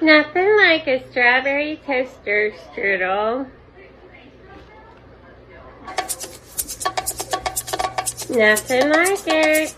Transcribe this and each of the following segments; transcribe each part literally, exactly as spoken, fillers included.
Nothing like a strawberry toaster strudel. Nothing like it.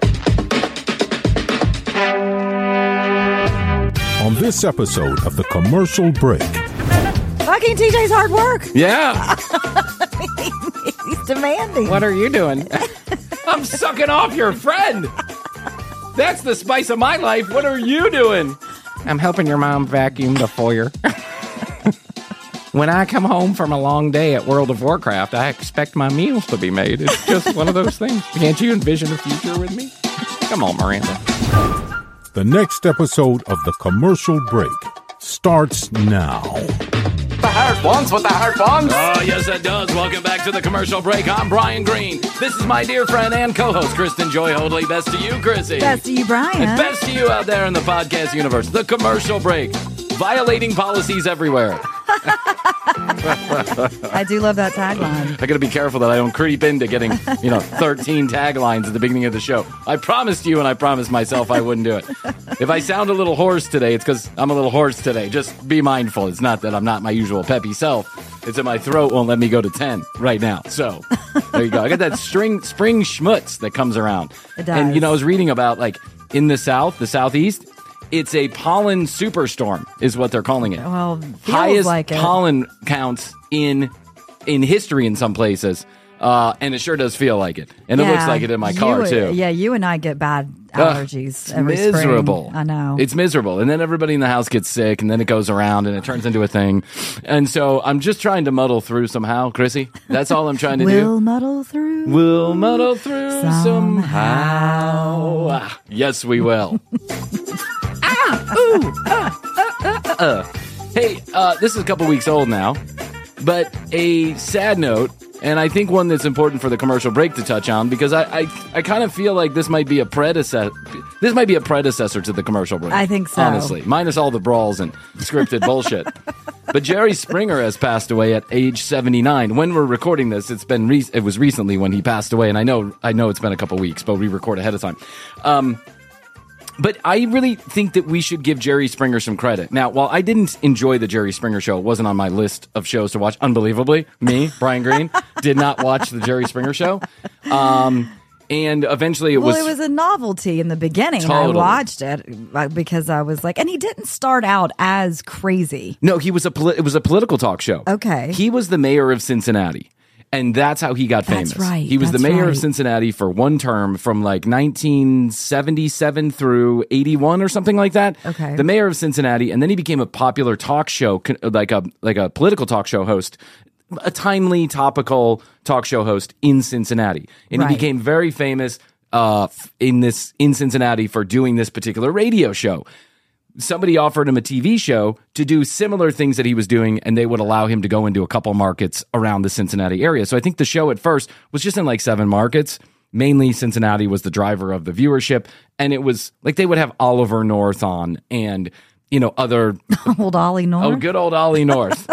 On this episode of The Commercial Break. Fucking T J's hard work. Yeah. He's demanding. What are you doing? I'm sucking off your friend. That's the spice of my life. What are you doing? I'm helping your mom vacuum the foyer. When I come home from a long day at World of Warcraft, I expect my meals to be made. It's just one of those things. Can't you envision a future with me? Come on, Miranda. The next episode of The Commercial Break starts now. The heart wants what the heart wants. Oh, yes, it does. Welcome back to The Commercial Break. I'm Brian Green. This is my dear friend and co-host, Kristen Joy Hoadley. Best to you, Chrissy. Best to you, Brian. And best to you out there in the podcast universe. The Commercial Break. Violating policies everywhere. I do love that tagline. I got to be careful that I don't creep into getting, you know, thirteen taglines at the beginning of the show. I promised you and I promised myself I wouldn't do it. If I sound a little hoarse today, it's because I'm a little hoarse today. Just be mindful. It's not that I'm not my usual peppy self. It's that my throat won't let me go to ten right now. So there you go. I got that string, spring schmutz that comes around. It does. And, you know, I was reading about, like, in the South, the Southeast, it's a pollen superstorm is what they're calling it. Well, feels highest like it. pollen counts in in history in some places, uh, and it sure does feel like it. And Yeah, it looks like it in my car you, too. Yeah, you and I get bad Ugh, allergies it's every miserable. spring. I know. It's miserable. And then everybody in the house gets sick, and then it goes around, and it turns into a thing. And so I'm just trying to muddle through somehow, Chrissy. That's all I'm trying to we'll do. muddle through. We'll muddle through somehow. somehow. Ah, yes, we will. ah, ooh, ah, ah, ah, uh. Hey, uh, this is a couple weeks old now, but a sad note, and I think one that's important for the commercial break to touch on, because I, I, I kind of feel like this might be a predecessor. This might be a predecessor to the commercial break. I think so. Honestly, minus all the brawls and scripted bullshit. But Jerry Springer has passed away at age seventy-nine. When we're recording this, it's been re- it was recently when he passed away, and I know I know it's been a couple weeks, but we record ahead of time. Um, But I really think that we should give Jerry Springer some credit. Now, while I didn't enjoy the Jerry Springer show, it wasn't on my list of shows to watch. Unbelievably, me, Brian Green, did not watch the Jerry Springer show. Um, and eventually it well, was... it was a novelty in the beginning. Totally. I watched it uh, because I was like, and he didn't start out as crazy. No, he was a poli- it was a political talk show. Okay. He was the mayor of Cincinnati. And that's how he got famous. That's right. He was that's the mayor right. of Cincinnati for one term from like nineteen seventy-seven through eighty-one or something like that. Okay. The mayor of Cincinnati, and then he became a popular talk show, like a like a political talk show host, a timely, topical talk show host in Cincinnati, and Right. he became very famous uh, in this in Cincinnati for doing this particular radio show. Somebody offered him a T V show to do similar things that he was doing, and they would allow him to go into a couple markets around the Cincinnati area. So I think the show at first was just in like seven markets. Mainly Cincinnati was the driver of the viewership, and it was like they would have Oliver North on and, you know, other... Old Ollie North. Oh, good old Ollie North.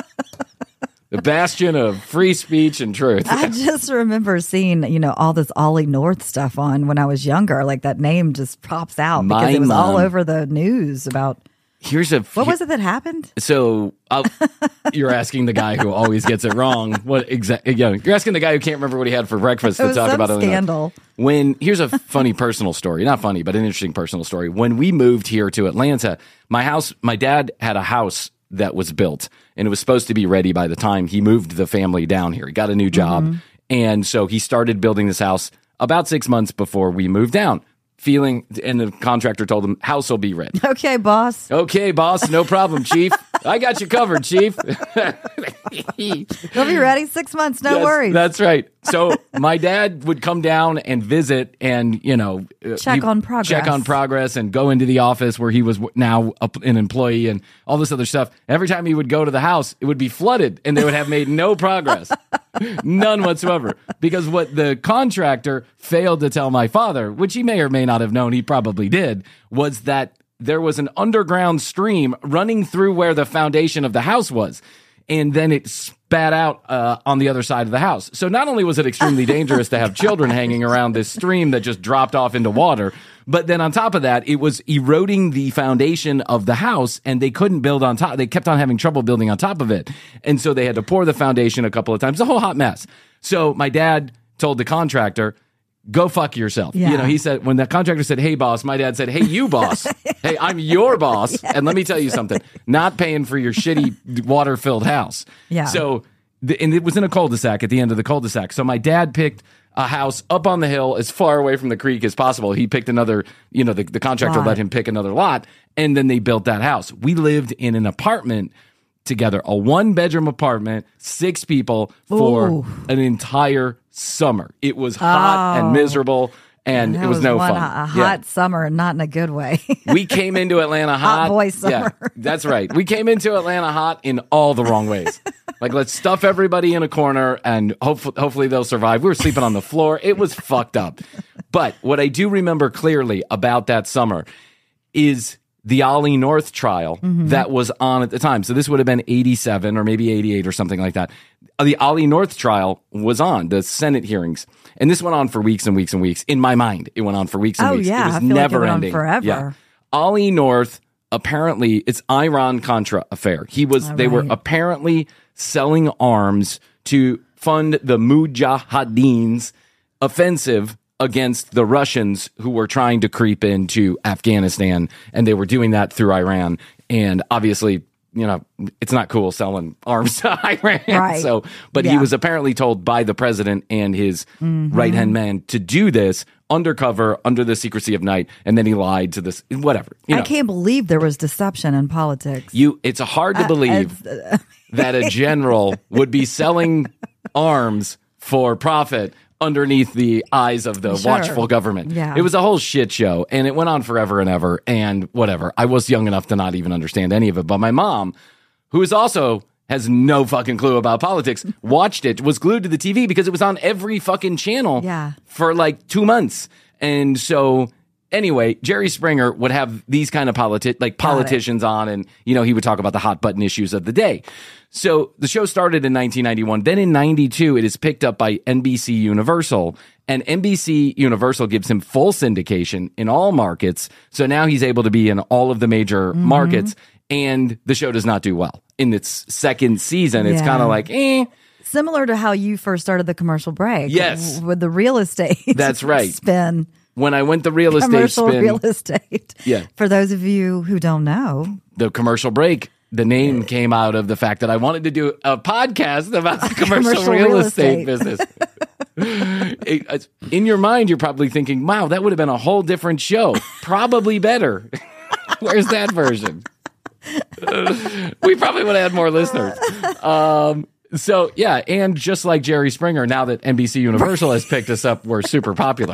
The bastion of free speech and truth. I just remember seeing, you know, all this Ollie North stuff on when I was younger. Like that name just pops out because My it was all mom. over the news about Here's a... what was it that happened? So I'll, you're asking the guy who always gets it wrong. What exactly? Yeah, you're asking the guy who can't remember what he had for breakfast It to was talk some about it. scandal. When here's a funny personal story, not funny, but an interesting personal story. When we moved here to Atlanta, my house, my dad had a house that was built, and it was supposed to be ready by the time he moved the family down here. He got a new job, Mm-hmm. and so he started building this house about six months before we moved down. Feeling, and the contractor told him, house will be ready. Okay, boss. Okay, boss, no problem, chief. I got you covered, chief. They'll be ready six months. No That's- worries. That's right. So my dad would come down and visit and, you know, uh, Check he- on progress. Check on progress and go into the office where he was w- now a, an employee and all this other stuff. Every time he would go to the house, it would be flooded and they would have made no progress. None whatsoever. Because what the contractor failed to tell my father, which he may or may not have known, he probably did, was that there was an underground stream running through where the foundation of the house was. And then it bat out uh, on the other side of the house. So not only was it extremely dangerous to have children hanging around this stream that just dropped off into water, but then on top of that, it was eroding the foundation of the house, and they couldn't build on top. They kept on having trouble building on top of it. And so they had to pour the foundation a couple of times. The whole hot mess. So my dad told the contractor, go fuck yourself. Yeah. You know, he said, when the contractor said, hey, boss, my dad said, hey, you boss. Hey, I'm your boss. Yes. And let me tell you something, not paying for your shitty water-filled house. Yeah. So, the, and it was in a cul-de-sac at the end of the cul-de-sac. So my dad picked a house up on the hill as far away from the creek as possible. He picked another, you know, the, the contractor lot. let him pick another lot, and then they built that house. We lived in an apartment together, a one-bedroom apartment, six people for Ooh. an entire summer. It was hot Oh. and miserable, and That it was, no one, fun. A hot Yeah. summer, not in a good way. We came into Atlanta hot. Hot boy summer. Yeah, that's right. We came into Atlanta hot in all the wrong ways. Like, let's stuff everybody in a corner and hopefully, hopefully they'll survive. We were sleeping on the floor. It was fucked up. But what I do remember clearly about that summer is the Ollie North trial Mm-hmm. that was on at the time. So this would have been eighty-seven or maybe eighty-eight or something like that. The Ollie North trial was on, the Senate hearings. And this went on for weeks and weeks and weeks. In my mind, it went on for weeks and Oh, weeks. yeah. It was I feel like it never went on ending. forever. Yeah. Ollie North, apparently, it's Iran-Contra affair. He was, All they were right. apparently selling arms to fund the Mujahideen's offensive against the Russians who were trying to creep into Afghanistan, and they were doing that through Iran. And obviously, you know, it's not cool selling arms to Iran. Right. So, but he Yeah. was apparently told by the president and his right-hand man to do this undercover, under the secrecy of night, and then he lied to this, whatever. You know, I can't believe there was deception in politics. you, it's hard to believe that a general would be selling arms for profit underneath the eyes of the Sure. watchful government. Yeah. It was a whole shit show, and it went on forever and ever, and whatever. I was young enough to not even understand any of it, but my mom, who is also has no fucking clue about politics, watched it, was glued to the T V because it was on every fucking channel Yeah. for like two months. And so anyway, Jerry Springer would have these kind of politi- like politicians on, and, you know, he would talk about the hot button issues of the day. So the show started in nineteen ninety-one. Then in ninety-two, it is picked up by N B C Universal, and N B C Universal gives him full syndication in all markets. So now he's able to be in all of the major Mm-hmm. markets, and the show does not do well. In its second season, it's Yeah. kind of like, eh. Similar to how you first started the commercial break. Yes. w- With the real estate. That's right. Spin. When I went the real estate Commercial spin, real estate. Yeah. For those of you who don't know. the commercial break, the name came out of the fact that I wanted to do a podcast about the commercial, Commercial real, real estate, estate. business. It- it's- in your mind, you're probably thinking, wow, that would have been a whole different show. Probably better. Where's that version? We probably would have had more listeners. Um, so, yeah, and just like Jerry Springer, now that N B C Universal has picked us up, we're super popular.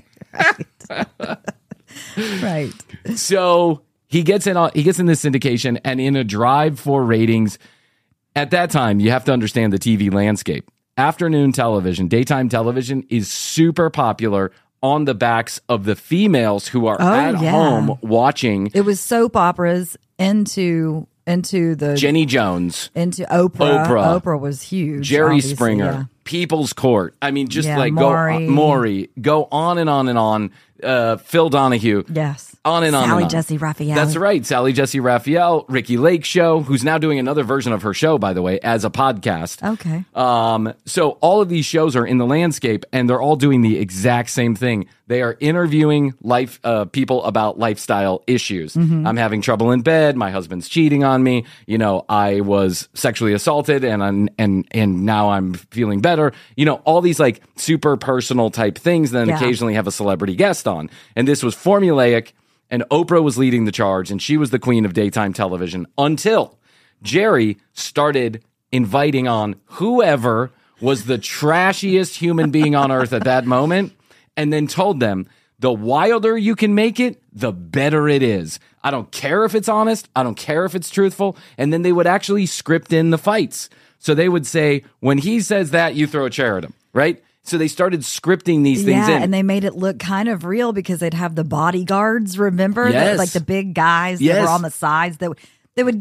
Right. So he gets in on, he gets in this syndication, and in a drive for ratings, at that time, you have to understand the T V landscape. Afternoon television, daytime television is super popular on the backs of the females who are Oh, at yeah. home watching It was soap operas into into the Jenny Jones, into Oprah. Oprah. Oprah was huge. Jerry obviously, Springer, yeah. People's Court. I mean, just Yeah, like Maury. go Maury, go on and on and on. Uh, Phil Donahue. Yes. On and on Sally and on. Jesse Raphael. That's right. Sally Jesse Raphael, Ricky Lake Show, who's now doing another version of her show, by the way, as a podcast. Okay. Um, so all of these shows are in the landscape, and they're all doing the exact same thing. They are interviewing life uh, people about lifestyle issues. Mm-hmm. I'm having trouble in bed. My husband's cheating on me. You know, I was sexually assaulted, and I'm, and and now I'm feeling better. You know, all these like super personal type things. Then Yeah. occasionally have a celebrity guest on, and this was formulaic. And Oprah was leading the charge, and she was the queen of daytime television until Jerry started inviting on whoever was the trashiest human being on earth at that moment, and then told them, the wilder you can make it, the better it is. I don't care if it's honest. I don't care if it's truthful. And then they would actually script in the fights. So they would say, when he says that, you throw a chair at him, right? So they started scripting these things yeah, in. and they made it look kind of real because they'd have the bodyguards, remember? Yes. The, like the big guys that Yes. were on the sides that they would get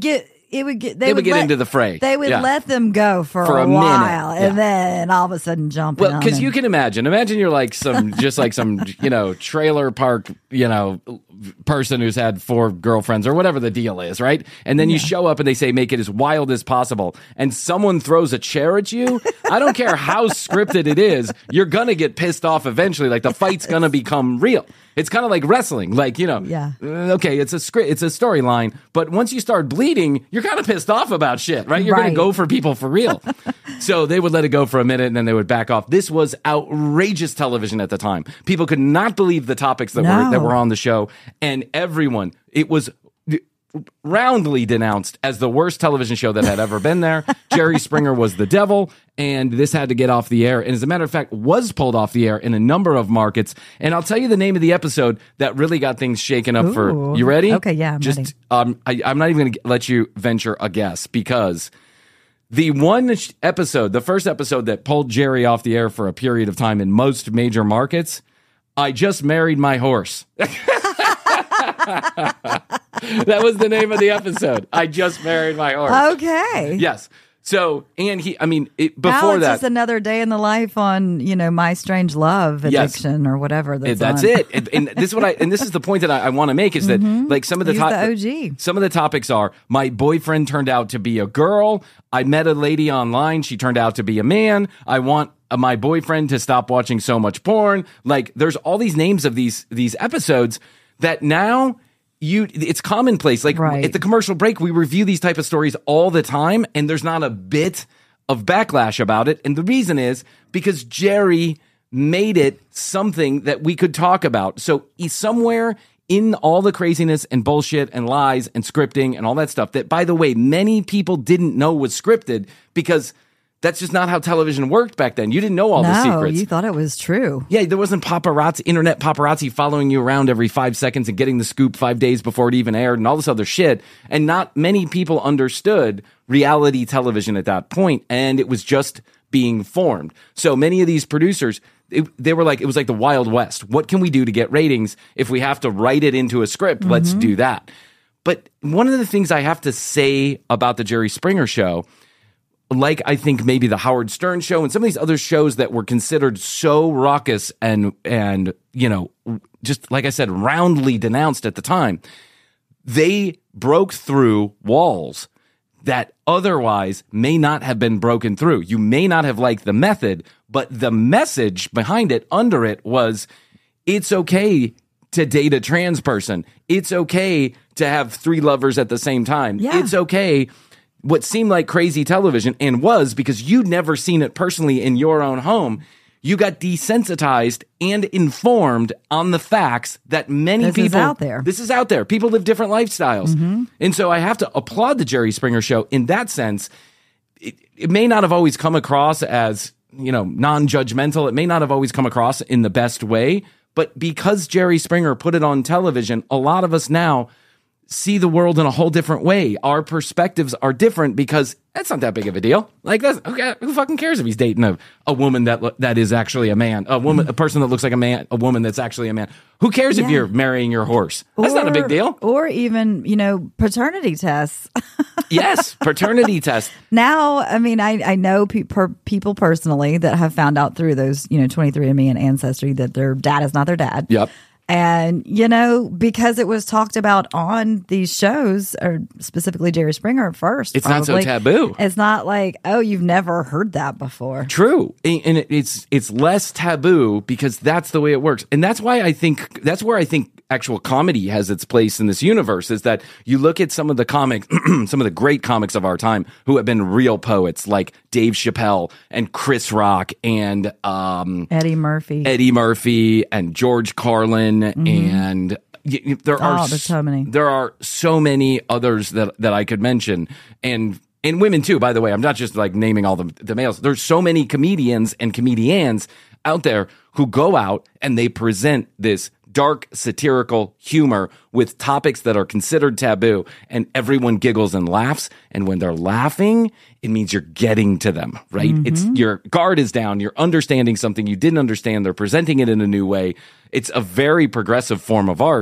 it would get they, they would get let, into the fray. They would Yeah. let them go for, For a, a minute, while, yeah. and then all of a sudden jump. Well, on because and- you can imagine. Imagine you're like some, just like some, you know, trailer park, you know, person who's had four girlfriends or whatever the deal is, right? And then you show up and they say, make it as wild as possible. And someone throws a chair at you. I don't care how scripted it is. You're going to get pissed off eventually. Like the fight's going to become real. It's kind of like wrestling. Like, you know, Yeah. uh, okay, it's a script, it's a storyline. But once you start bleeding, you're kind of pissed off about shit, right? You're going Right. to go for people for real. So they would let it go for a minute and then they would back off. This was outrageous television at the time. People could not believe the topics that No. were that were on the show, and everyone, it was roundly denounced as the worst television show that had ever been there. Jerry Springer was the devil, and this had to get off the air. And as a matter of fact, was pulled off the air in a number of markets. And I'll tell you the name of the episode that really got things shaken up. Ooh. For you ready? Okay, yeah, I'm Just ready. um, I, I'm not even going to let you venture a guess because. The one sh- episode, the first episode that pulled Jerry off the air for a period of time in most major markets, I Just Married My Horse. That was the name of the episode. I Just Married My Horse. Okay. Yes. So, and he, I mean, it, Now before it's that. just another day in the life on, you know, My Strange Love Yes. addiction or whatever. That's, It- that's on. it. And, and this is what I and this is the point that I, I want to make is that like some of the, Use top- the O G. some of the topics are my boyfriend turned out to be a girl. I met a lady online. She turned out to be a man. I want uh, my boyfriend to stop watching so much porn. Like there's all these names of these these episodes that now you it's commonplace. Like Right. at the commercial break, we review these type of stories all the time, and there's not a bit of backlash about it. And the reason is because Jerry made it something that we could talk about. So he's somewhere in all the craziness and bullshit and lies and scripting and all that stuff that, by the way, many people didn't know was scripted because that's just not how television worked back then. You didn't know all the No, secrets. you thought it was true. Yeah, there wasn't paparazzi, internet paparazzi following you around every five seconds and getting the scoop five days before it even aired and all this other shit. And not many people understood reality television at that point, and it was just being formed. So many of these producers, it, they were like, it was like the Wild West. What can we do to get ratings? If we have to write it into a script, let's do that. But one of the things I have to say about the Jerry Springer show, like I think maybe the Howard Stern show and some of these other shows that were considered so raucous and, and, you know, just like I said, roundly denounced at the time, they broke through walls that otherwise may not have been broken through. You may not have liked the method, but the message behind it, under it, was it's okay to date a trans person. It's okay to have three lovers at the same time. Yeah. It's okay. What seemed like crazy television, and was because you'd never seen it personally in your own home, you got desensitized and informed on the facts that many This is people out there. This is out there. People live different lifestyles. Mm-hmm. And so I have to applaud the Jerry Springer show in that sense. It, it may not have always come across as, you know, non-judgmental. It may not have always come across in the best way, but because Jerry Springer put it on television, a lot of us now see the world in a whole different way. Our perspectives are different because that's not that big of a deal. Like, that's, okay, who fucking cares if he's dating a, a woman that lo- that is actually a man, a woman, a person that looks like a man, a woman that's actually a man. Who cares if Yeah. you're marrying your horse? That's not a big deal. Or even, you know, paternity tests. Yes, paternity test. Now, I mean, I, I know pe- per, people personally that have found out through those, you know, twenty-three and me and Ancestry that their dad is not their dad. Yep. And, you know, because it was talked about on these shows, or specifically Jerry Springer at first. It's not so probably, taboo. It's not like, oh, you've never heard that before. True. And and it- it's it's less taboo because that's the way it works. And that's why I think that's where I think actual comedy has its place in this universe, is that you look at some of the comics, some of the great comics of our time who have been real poets, like Dave Chappelle and Chris Rock and um, Eddie Murphy. Eddie Murphy and George Carlin and y- y- there are Oh, there's so many. there are so many others that that I could mention, and and women too, by the way. I'm not just like naming all the the males. There's so many comedians and comedians out there who go out and they present this dark satirical humor with topics that are considered taboo, and everyone giggles and laughs. And when they're laughing, it means you're getting to them, right? Mm-hmm. It's your guard is down. You're understanding something you didn't understand. They're presenting it in a new way. It's a very progressive form of art.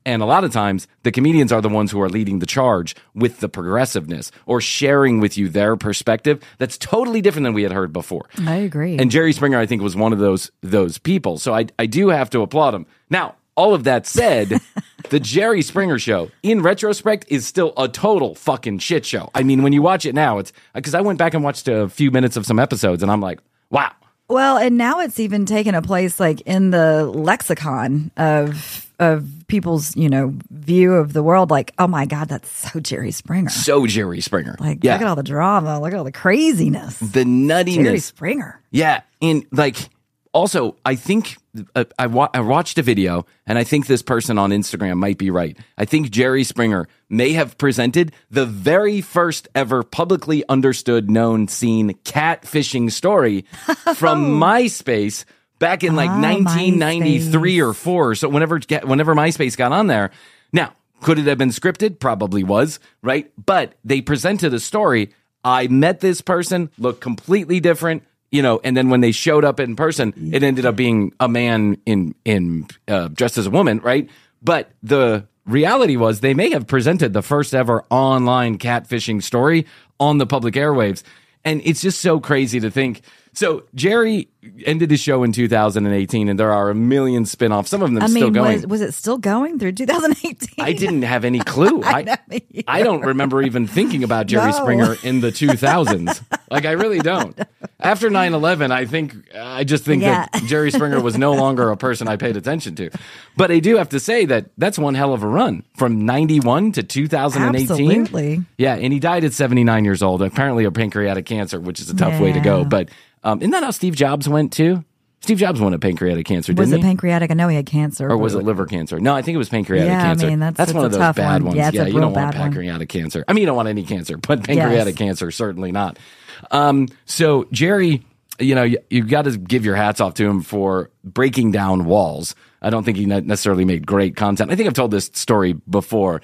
And a lot of times, the comedians are the ones who are leading the charge with the progressiveness or sharing with you their perspective that's totally different than we had heard before. I agree. And Jerry Springer, I think, was one of those those people. So I, I do have to applaud him. Now, all of that said, the Jerry Springer Show, in retrospect, is still a total fucking shit show. I mean, when you watch it now, it's because I went back and watched a few minutes of some episodes, and I'm like, wow. Well, and now it's even taken a place like in the lexicon of of people's, you know, view of the world. Like, oh my God, that's so Jerry Springer. So Jerry Springer. Like, yeah. look at all the drama. Look at all the craziness. The nuttiness. Jerry Springer. Yeah. And like, also, I think uh, I, wa- I watched a video, and I think this person on Instagram might be right. I think Jerry Springer may have presented the very first ever publicly understood, known, seen catfishing story from MySpace back in like Ah, nineteen ninety-three MySpace. or four. So whenever whenever MySpace got on there, now could it have been scripted? Probably was, right? But they presented a story. I met this person, looked completely different. You know, and then when they showed up in person, it ended up being a man in in uh, dressed as a woman, right? But the reality was they may have presented the first ever online catfishing story on the public airwaves, and it's just so crazy to think. So Jerry ended his show in two thousand eighteen, and there are a million spin-offs. Some of them I still mean, going. was, was it still going through two thousand eighteen? I didn't have any clue. I, know, me either. I don't remember even thinking about Jerry No. Springer in the two thousands. Like, I really don't. After nine eleven, I think, I just think Yeah. that Jerry Springer was no longer a person I paid attention to. But I do have to say that that's one hell of a run from ninety-one to two thousand eighteen. Absolutely. Yeah, and he died at seventy-nine years old, apparently of pancreatic cancer, which is a tough way to go. Yeah. But um, isn't that how Steve Jobs went too? Steve Jobs won a pancreatic cancer, didn't Was it he? pancreatic? I know he had cancer. Or was it liver cancer? No, I think it was pancreatic Yeah, I cancer. mean, that's- that's it's one a of those tough bad one. ones. Yeah, it's a you real don't want bad one. pancreatic cancer. I mean, you don't want any cancer, but pancreatic cancer, certainly not. Um, so, Jerry, you know, you, you've got to give your hats off to him for breaking down walls. I don't think he ne- necessarily made great content. I think I've told this story before.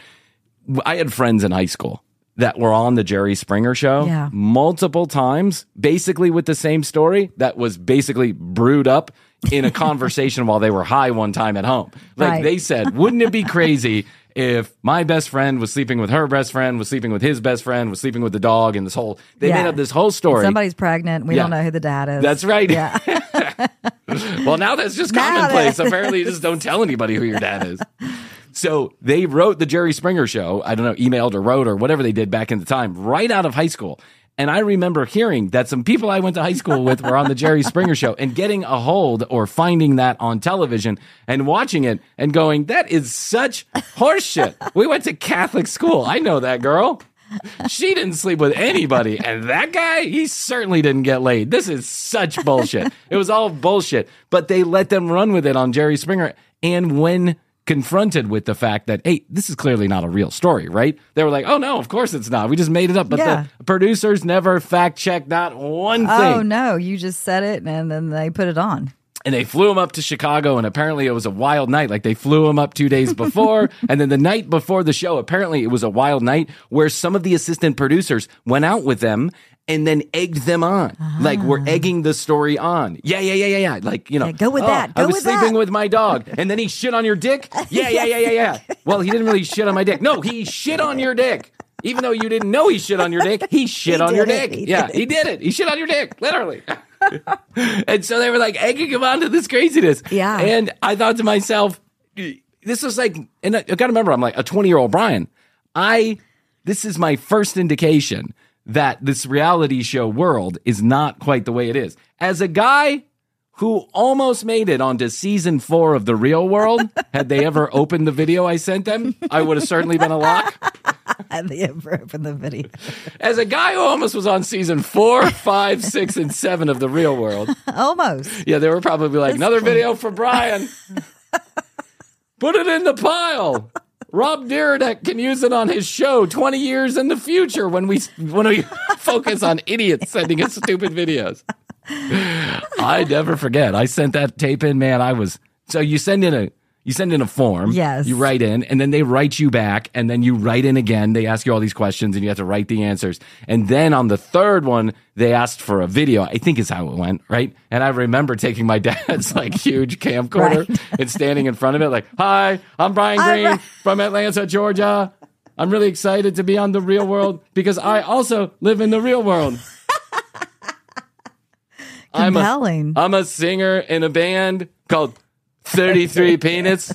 I had friends in high school that were on the Jerry Springer Show Yeah. multiple times, basically with the same story that was basically brewed up in a conversation while they were high one time at home. Like Right. they said, wouldn't it be crazy if my best friend was sleeping with her best friend, was sleeping with his best friend, was sleeping with the dog, and this whole, they Yeah. made up this whole story. Somebody's pregnant. We Yeah. don't know who the dad is. That's right. Yeah. Well, now that's just Now commonplace. that- Apparently, you just don't tell anybody who your dad is. So they wrote the Jerry Springer Show. I don't know, emailed or wrote or whatever they did back in the time, right out of high school. And I remember hearing that some people I went to high school with were on the Jerry Springer Show and getting a hold or finding that on television and watching it and going, that is such horseshit. We went to Catholic school. I know that girl. She didn't sleep with anybody. And that guy, he certainly didn't get laid. This is such bullshit. It was all bullshit. But they let them run with it on Jerry Springer. And when confronted with the fact that, hey, this is clearly not a real story, right? They were like, oh, no, of course it's not. We just made it up. But Yeah. the producers never fact-checked not one thing. Oh, no. You just said it and then they put it on. And they flew him up to Chicago, and apparently it was a wild night. Like, they flew him up two days before, and then the night before the show, apparently it was a wild night where some of the assistant producers went out with them and then egged them on. Like, we're egging the story on. Yeah, yeah, yeah, yeah, yeah. Like, you know. Yeah, go with "Oh, that. Go I was with sleeping that." with my dog, and then he shit on your dick? Yeah, yeah, yeah, yeah, yeah. Well, he didn't really shit on my dick. No, he shit on your dick. Even though you didn't know he shit on your dick, he shit He on your did it. dick. He Yeah, did it. he did it. He shit on your dick, literally. And so they were like egging him on to this craziness. Yeah. And I thought to myself, this was like, and I, I gotta remember, I'm like a twenty year old Brian. I, this is my first indication that this reality show world is not quite the way it is. As a guy who almost made it onto season four of The Real World, had they ever opened the video I sent them, I would have certainly been a lock. And they ever opened the video. As a guy who almost was on season four, five, six, and seven of The Real World, Almost. yeah, they were probably like, another video for Brian. Put it in the pile. Rob Dyrdek can use it on his show twenty years in the future when we when we focus on idiots sending us stupid videos. I never forget. I sent that tape in, man. I was so you send in a You send in a form. Yes. You write in, and then they write you back, and then you write in again. They ask you all these questions, and you have to write the answers. And then on the third one, they asked for a video. I think is how it went, right? And I remember taking my dad's like huge camcorder Right. and standing in front of it, like, "Hi, I'm Brian I'm Green Bri- from from Atlanta, Georgia. I'm really excited to be on The Real World because I also live in the real world." I'm a, Compelling. I'm a singer in a band called thirty-three Peanuts.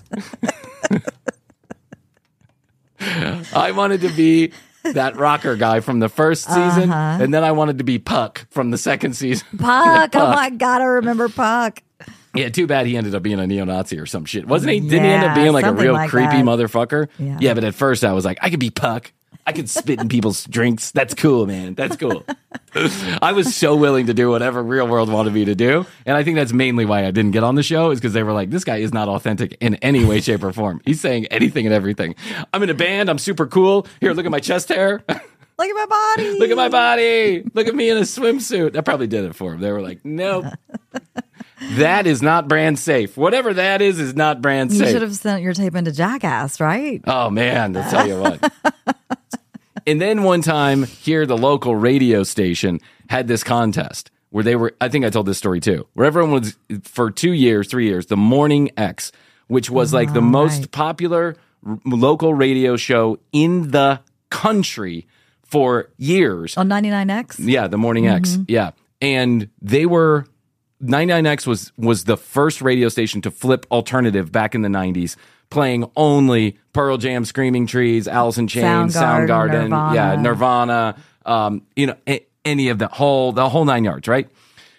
I wanted to be that rocker guy from the first season, Uh-huh. and then I wanted to be Puck from the second season. Puck. Oh Puck. my God, I remember Puck. Yeah, too bad he ended up being a neo-Nazi or some shit. Wasn't he? Didn't he end up Yeah, being like a something real like creepy that. motherfucker? Yeah. yeah, but at first I was like, I could be Puck. I could spit in people's drinks. That's cool, man. That's cool. I was so willing to do whatever Real World wanted me to do. And I think that's mainly why I didn't get on the show, is because they were like, this guy is not authentic in any way, shape, or form. He's saying anything and everything. I'm in a band. I'm super cool. Here, look at my chest hair. Look at my body. Look at my body. Look at me in a swimsuit. I probably did it for him. They were like, nope. That is not brand safe. Whatever that is, is not brand You safe. should have sent your tape into Jackass, right? Oh, man, I'll tell you what. And then one time here, the local radio station had this contest where they were, I think I told this story too, where everyone was, for two years, three years, the Morning X, which was like the Oh, most right. popular r- local radio show in the country for years. On ninety-nine X? Yeah, the Morning X. Yeah. And they were ninety-nine X was was the first radio station to flip alternative back in the nineties, playing only Pearl Jam, Screaming Trees, Alice in Chains, Soundgarden, Soundgarden, Nirvana. yeah, Nirvana, um, you know, a- any of the whole the whole nine yards, right?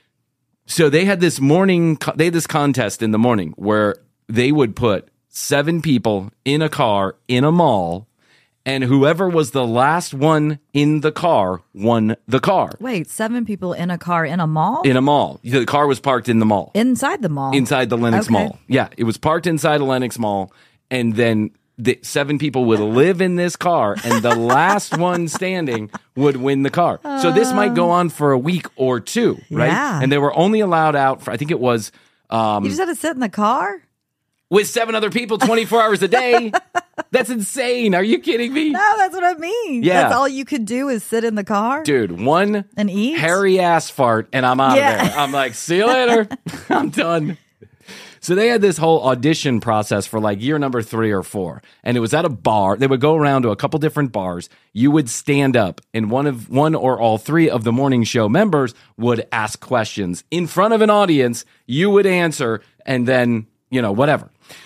So they had this morning co- they had this contest in the morning where they would put seven people in a car in a mall, and whoever was the last one in the car won the car. Wait, seven people in a car in a mall? In a mall. The car was parked in the mall. Inside the mall? Inside the Lenox Okay. Mall. Yeah, it was parked inside the Lenox Mall, and then the seven people would live in this car, and the last one standing would win the car. So this might go on for a week or two, right? Yeah. And they were only allowed out for, I think it was um, You just had to sit in the car? with seven other people twenty-four hours a day. That's insane. Are you kidding me? No, that's what I mean. Yeah. That's all you could do is sit in the car? Dude, one And eat? hairy ass fart, and I'm out Yeah. of there. I'm like, see you later. I'm done. So they had this whole audition process for like year number three or four, and it was at a bar. They would go around to a couple different bars. You would stand up, and one of one or all three of the morning show members would ask questions in front of an audience. You would answer, and then you know whatever.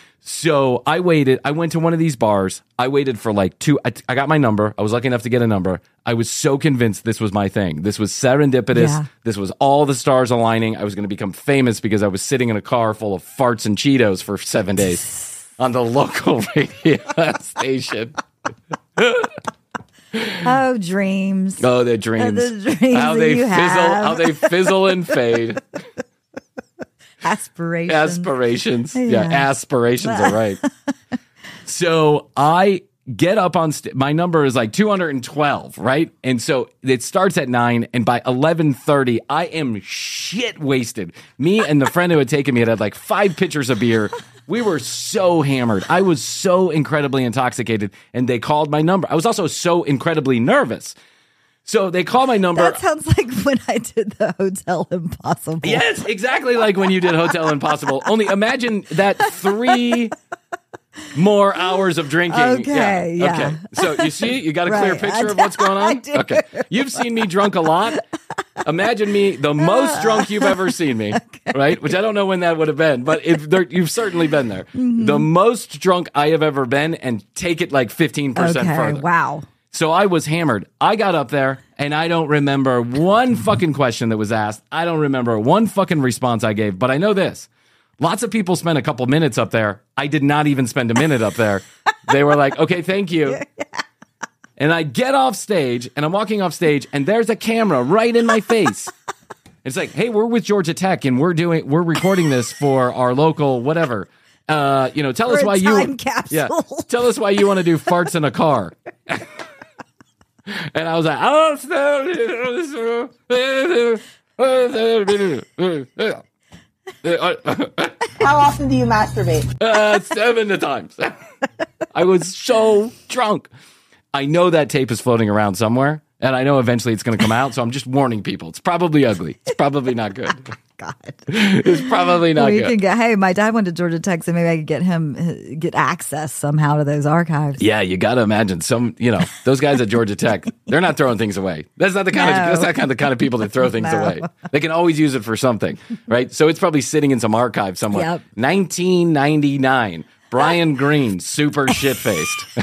So I waited. I went to one of these bars. I waited for like two. I, I got my number. I was lucky enough to get a number. I was so convinced this was my thing. This was serendipitous. Yeah. This was all the stars aligning. I was going to become famous because I was sitting in a car full of farts and Cheetos for seven days on the local radio station. Oh, dreams. Oh, the dreams. the dreams how that they you fizzle. have. How they fizzle and fade. Aspirations. Aspirations. Yeah, Yeah. aspirations are right. So I get up on st- my number is like two hundred twelve, right? And so it starts at nine, and by eleven thirty, I am shit wasted. Me and the friend who had taken me had had like five pitchers of beer. We were so hammered. I was so incredibly intoxicated, and they called my number. I was also so incredibly nervous. So they call my number. That sounds like when I did the Hotel Impossible. Yes, exactly like when you did Hotel Impossible. Only imagine that three more hours of drinking. Okay, yeah. Okay. So you see, you got a clear Right, picture I of what's going do- I on? do. Okay. You've seen me drunk a lot. Imagine me the most drunk you've ever seen me, right? Which I don't know when that would have been, but if there, you've certainly been there. Mm-hmm. The most drunk I have ever been, and take it like fifteen percent Okay, further. wow. So I was hammered. I got up there, and I don't remember one fucking question that was asked. I don't remember one fucking response I gave, but I know this. Lots of people spent a couple minutes up there. I did not even spend a minute up there. They were like, okay, thank you. And I get off stage, and I'm walking off stage, and there's a camera right in my face. It's like, hey, we're with Georgia Tech, and we're doing, we're recording this for our local whatever. Uh, you know, tell For us a why time you, capsule. yeah, tell us why you want to do farts in a car. And I was like, oh, How often do you masturbate? Uh, seven times. I was so drunk. I know that tape is floating around somewhere, and I know eventually it's going to come out, so I'm just warning people. It's probably ugly. It's probably not good. God. It's probably not Well, you good. can get, hey, my dad went to Georgia Tech, so maybe I could get him, uh, get access somehow to those archives. Yeah, you got to imagine some, you know, those guys at Georgia Tech, they're not throwing things away. That's not the kind No. of, that's not kind of the kind of people that throw things No. away. They can always use it for something, right? So it's probably sitting in some archive somewhere. Yep. nineteen ninety-nine, Brian Green, super shit-faced.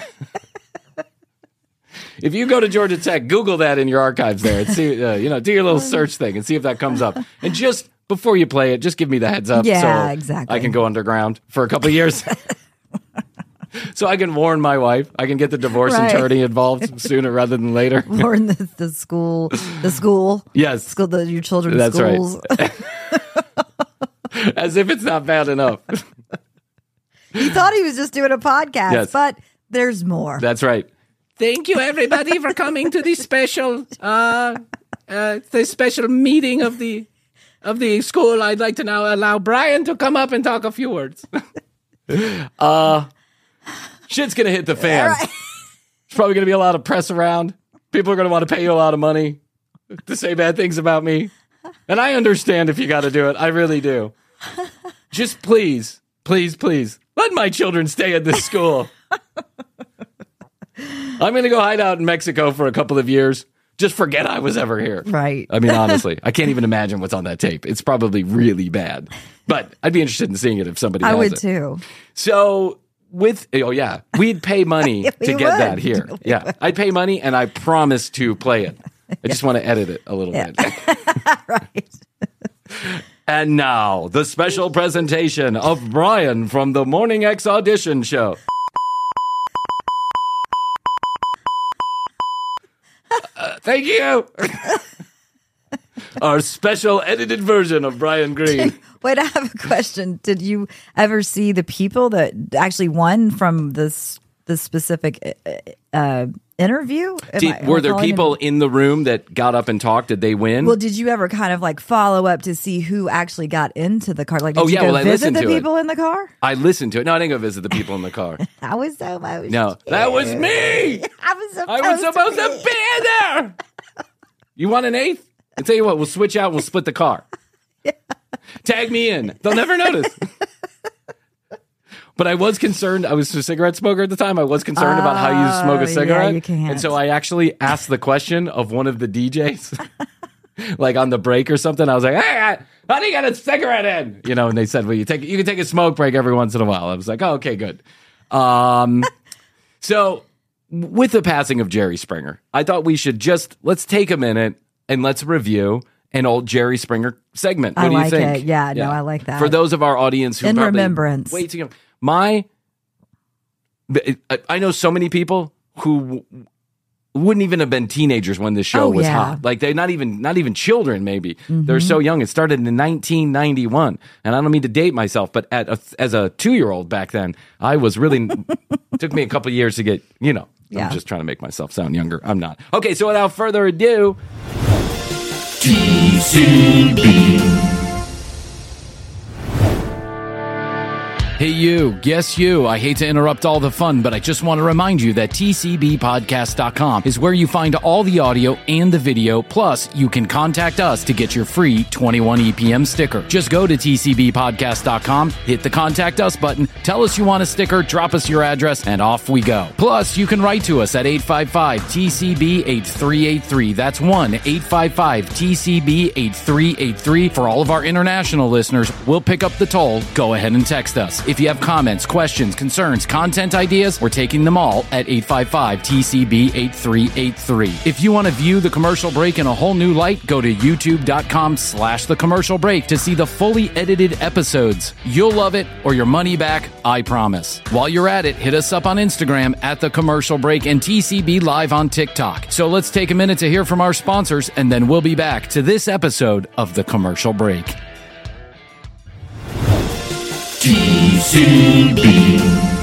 If you go to Georgia Tech, Google that in your archives there and see, uh, you know, do your little search thing and see if that comes up. And just before you play it, just give me the heads up. Yeah, so exactly. I can go underground for a couple of years. So I can warn my wife. I can get the divorce Right. attorney involved sooner rather than later. Or in the, the school, the school, Yes. school, the, your children's That's right. schools. As if it's not bad enough. He thought he was just doing a podcast, Yes. but there's more. That's right. Thank you, everybody, for coming to the special, uh, uh, the special meeting of the of the school. I'd like to now allow Brian to come up and talk a few words. uh, shit's gonna hit the fan. All right. There's probably gonna be a lot of press around. People are gonna want to pay you a lot of money to say bad things about me, and I understand if you got to do it. I really do. Just please, please, please, let my children stay at this school. I'm going to go hide out in Mexico for a couple of years. Just forget I was ever here. Right. I mean, honestly, I can't even imagine what's on that tape. It's probably really bad. But I'd be interested in seeing it if somebody I has would it. too. So with, oh yeah, we'd pay money We to get would. that here. We Yeah, I'd pay money and I promise to play it. I just want to edit it a little Yeah. bit. Right. And now, the special presentation of Brian from the Morning X Audition Show. Uh, thank you. Our special edited version of Brian Green. Wait, I have a question. Did you ever see the people that actually won from this this specific uh, interview? Am Did, I- am were I there calling it- people in the room that got up and talked? Did they win? Well, did you ever kind of like follow up to see who actually got into the car? Like, did Oh, you yeah, go well, I visit listened the to it. people in the car? I listened to it. No, I didn't go visit the people in the car. I was so much. No, that was me. I was supposed, I was supposed to, to be there. You want an eighth? I tell you what, we'll switch out. We'll split the car. Tag me in. They'll never notice. But I was concerned. I was a cigarette smoker at the time. I was concerned about how you smoke Oh, a cigarette. yeah, you can't. And so I actually asked the question of one of the D Js, like on the break or something. I was like, "Hey, how do you get a cigarette in?" You know, and they said, "Well, you take you can take a smoke break every once in a while." I was like, "Oh, okay, good." Um, so with the passing of Jerry Springer, I thought we should just let's take a minute and let's review an old Jerry Springer segment. What I do you like think? it. Yeah, no, I like that. For those of our audience who In probably remembrance. way too young, my I- I know so many people who w- wouldn't even have been teenagers when this show Oh, was yeah. hot. Like they're not even not even children. Maybe they're so young. It started in nineteen ninety-one, and I don't mean to date myself, but at a, as a two-year-old back then, I was really. It took me a couple of years to get. You know, Yeah. I'm just trying to make myself sound younger. I'm not. Okay, so without further ado. Hey, you. Yes, you. I hate to interrupt all the fun, but I just want to remind you that T C B podcast dot com is where you find all the audio and the video. Plus, you can contact us to get your free twenty-one E P M sticker. Just go to T C B podcast dot com, hit the contact us button, tell us you want a sticker, drop us your address, and off we go. Plus, you can write to us at eight five five T C B eight three eight three. That's one eight five five T C B eight three eight three. For all of our international listeners, we'll pick up the toll. Go ahead and text us. If you have comments, questions, concerns, content ideas, we're taking them all at eight five five T C B eight three eight three. If you want to view the commercial break in a whole new light, go to youtube.com slash the commercial break to see the fully edited episodes. You'll love it or your money back, I promise. While you're at it, hit us up on Instagram at the commercial break and T C B live on TikTok. So let's take a minute to hear from our sponsors and then we'll be back to this episode of the commercial break. T C B.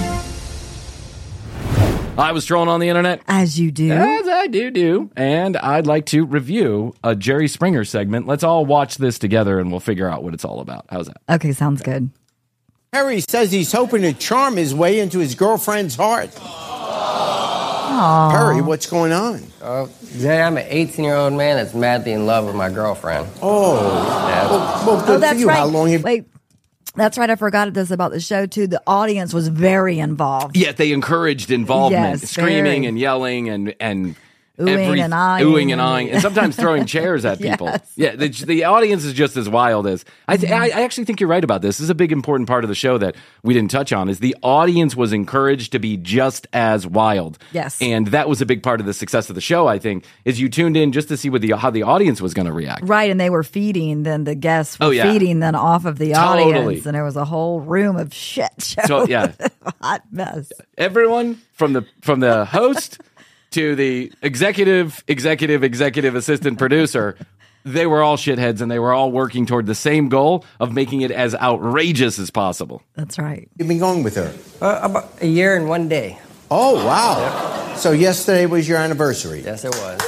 I was trolling on the internet. As you do. As I do do. And I'd like to review a Jerry Springer segment. Let's all watch this together and we'll figure out what it's all about. How's that? Okay, sounds good. Harry says he's hoping to charm his way into his girlfriend's heart. Aww. Harry, what's going on? Uh, Jay, I'm an eighteen-year-old man that's madly in love with my girlfriend. Oh, Yeah. well, well, good Oh, for that's you. right. How long have Wait, that's right. I forgot this about the show too. The audience was very involved. Yet they encouraged involvement, Yes, screaming very. and yelling and and Oohing and eyeing oohing and and- eyeing, and sometimes throwing chairs at people. Yes. Yeah, the, the audience is just as wild as I, th- I. I actually think you're right about this. This is a big important part of the show that we didn't touch on. Is the audience was encouraged to be just as wild. Yes. and that was a big part of the success of the show. I think is you tuned in just to see what the how the audience was going to react. Right, and they were feeding, then the guests were Oh, yeah. feeding then off of the Totally. audience, and there was a whole room of shit show. So yeah, Hot mess. everyone from the from the host to the executive, executive, executive assistant producer, they were all shitheads and they were all working toward the same goal of making it as outrageous as possible. That's right. you been going with her? Uh, about a year and one day. Oh, wow. So yesterday was your anniversary. Yes, it was.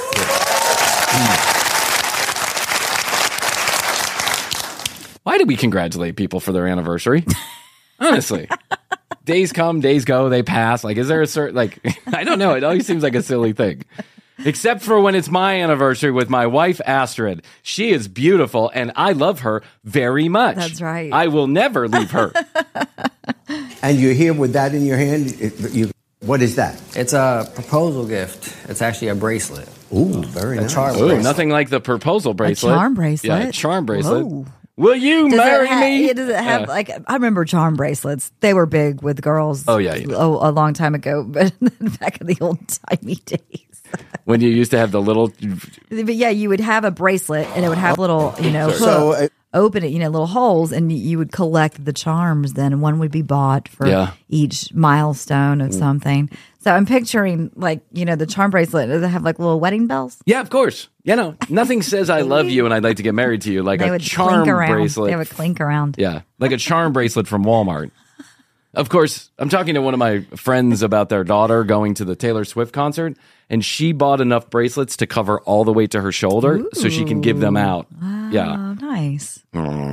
Why do we congratulate people for their anniversary? Honestly. Days come, days go, they pass. Like, is there a certain, like, I don't know. It always seems like a silly thing. Except for when it's my anniversary with my wife, Astrid. She is beautiful, and I love her very much. That's right. I will never leave her. And you're here with that in your hand? It- you, what is that? It's a proposal gift. It's actually a bracelet. Ooh, very A nice. charm Ooh, bracelet. nothing like the proposal bracelet. charm bracelet? Yeah, a charm bracelet. Whoa. Will you Does marry it ha- me? yeah, does it have Yeah. like I remember charm bracelets? They were big with girls. Oh, yeah, yeah. a, a long time ago, but back in the old timey days. When you used to have the little. But yeah, you would have a bracelet, and it would have little, you know, So, hook, uh, open it, you know, little holes, and you would collect the charms. Then one would be bought for Yeah. each milestone of something. So I'm picturing like you know the charm bracelet. Does it have like little wedding bells? Yeah, of course. You know, nothing says I love you and I'd like to get married to you like They a would charm clink around. bracelet. They would clink around. Yeah, like a charm bracelet from Walmart. Of course, I'm talking to one of my friends about their daughter going to the Taylor Swift concert, and she bought enough bracelets to cover all the way to her shoulder so she can give them out. Yeah. Oh, nice.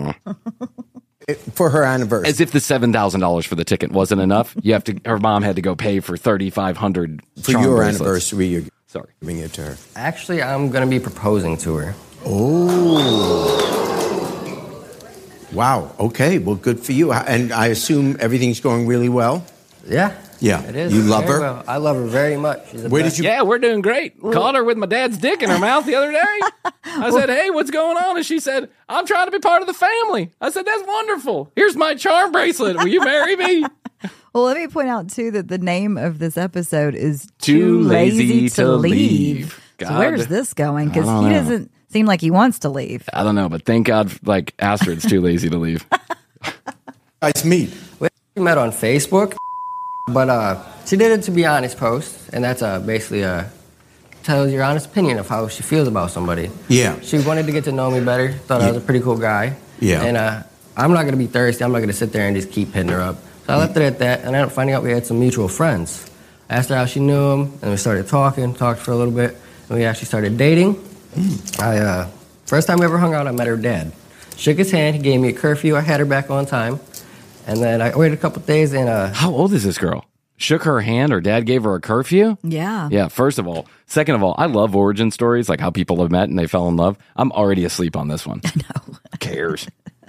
For her anniversary. As if the seven thousand dollars for the ticket wasn't enough. You have to. Her mom had to go pay for thirty-five hundred For charm your bracelets. anniversary, you're Sorry. giving it to her. Actually, I'm going to be proposing to her. Wow. Okay. Well, good for you. And I assume everything's going really well. Yeah. Yeah. It is. You love Very her? well. I love her very much. She's the Where best. did you? Yeah, we're doing great. Caught her with my dad's dick in her mouth the other day. I said, hey, what's going on? And she said, I'm trying to be part of the family. I said, that's wonderful. Here's my charm bracelet. Will you marry me? Well, let me point out too that the name of this episode is Too Lazy to Leave. So God. where's this going? Because I he don't know. doesn't seem like he wants to leave. I don't know, but thank God, like, Astrid's too lazy to leave. Guys meet. We met on Facebook, but uh, she did it to be honest post, and that's uh, basically uh, tells your honest opinion of how she feels about somebody. Yeah. She wanted to get to know me better, thought I was a pretty cool guy. Yeah. And uh, I'm not going to be thirsty. I'm not going to sit there and just keep hitting her up. So I left it at that, and I ended up finding out we had some mutual friends. I asked her how she knew him, and we started talking, talked for a little bit, and we actually started dating. I uh, first time we ever hung out, I met her dad. Shook his hand, he gave me a curfew, I had her back on time. And then I waited a couple days, and uh, How old is this girl? Shook her hand. Her dad gave her a curfew. Yeah. Yeah, first of all. Second of all, I love origin stories, like how people have met and they fell in love. I'm already asleep on this one. I know. Who cares?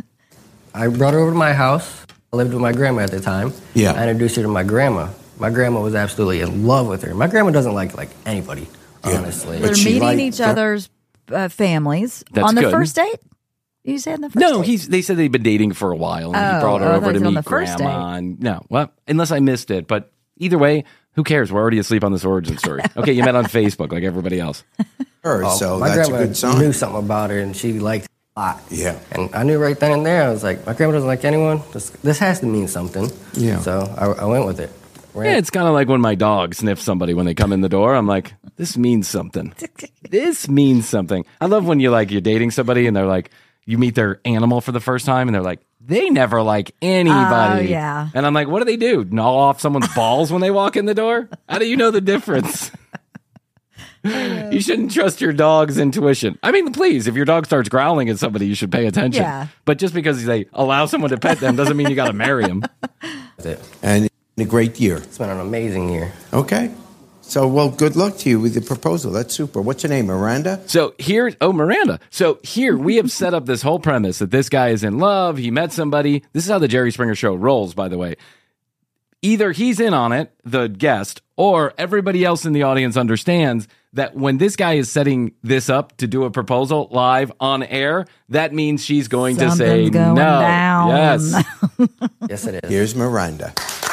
I brought her over to my house. I lived with my grandma at the time. Yeah. I introduced her to my grandma. My grandma was absolutely in love with her. My grandma doesn't like like anybody, honestly. But They're she meeting liked each her. other's uh, families That's on the good. first date. You say on the first No, date? he's. They said they'd been dating for a while, and he Oh, brought her oh, I over thought to he was on meet the first grandma. And, no, well, unless I missed it. But either way, who cares? We're already asleep on this origin story. Okay, you met on Facebook like everybody else. Her, Oh, so my that's a grandma good sign. knew something about her, and she liked it a lot. Yeah. And I knew right then and there, I was like, my grandma doesn't like anyone. This, this has to mean something. Yeah. So I, I went with it. Yeah, it's kind of like when my dog sniffs somebody when they come in the door. I'm like, this means something. This means something. I love when you like you're dating somebody and they're like, you meet their animal for the first time and they're like, they never like anybody. Oh, yeah. And I'm like, what do they do? Gnaw off someone's balls when they walk in the door? How do you know the difference? You shouldn't trust your dog's intuition. I mean, please, if your dog starts growling at somebody, you should pay attention. Yeah. But just because they allow someone to pet them doesn't mean you got to marry them. That's it. And a great year. It's been an amazing year. Okay. So, well, good luck to you with the proposal. That's super. What's your name, Miranda? So here, oh, Miranda. So here we have set up this whole premise that this guy is in love. He met somebody. This is how the Jerry Springer Show rolls, by the way. Either he's in on it, the guest, or everybody else in the audience understands that when this guy is setting this up to do a proposal live on air, that means she's going to say Something's going no. down. Yes. Yes, it is. Here's Miranda.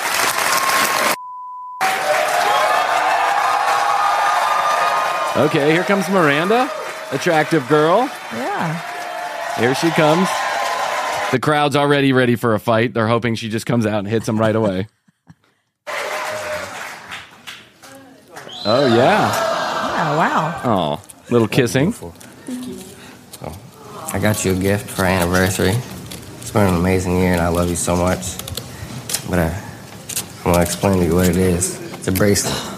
Okay, here comes Miranda, attractive girl. Yeah. Here she comes. The crowd's already ready for a fight. They're hoping she just comes out and hits him right away. Oh, yeah. Oh, wow. Oh, little kissing. Oh, I got you a gift for our anniversary. It's been an amazing year, and I love you so much. But I, I'm going to explain to you what it is. It's a bracelet.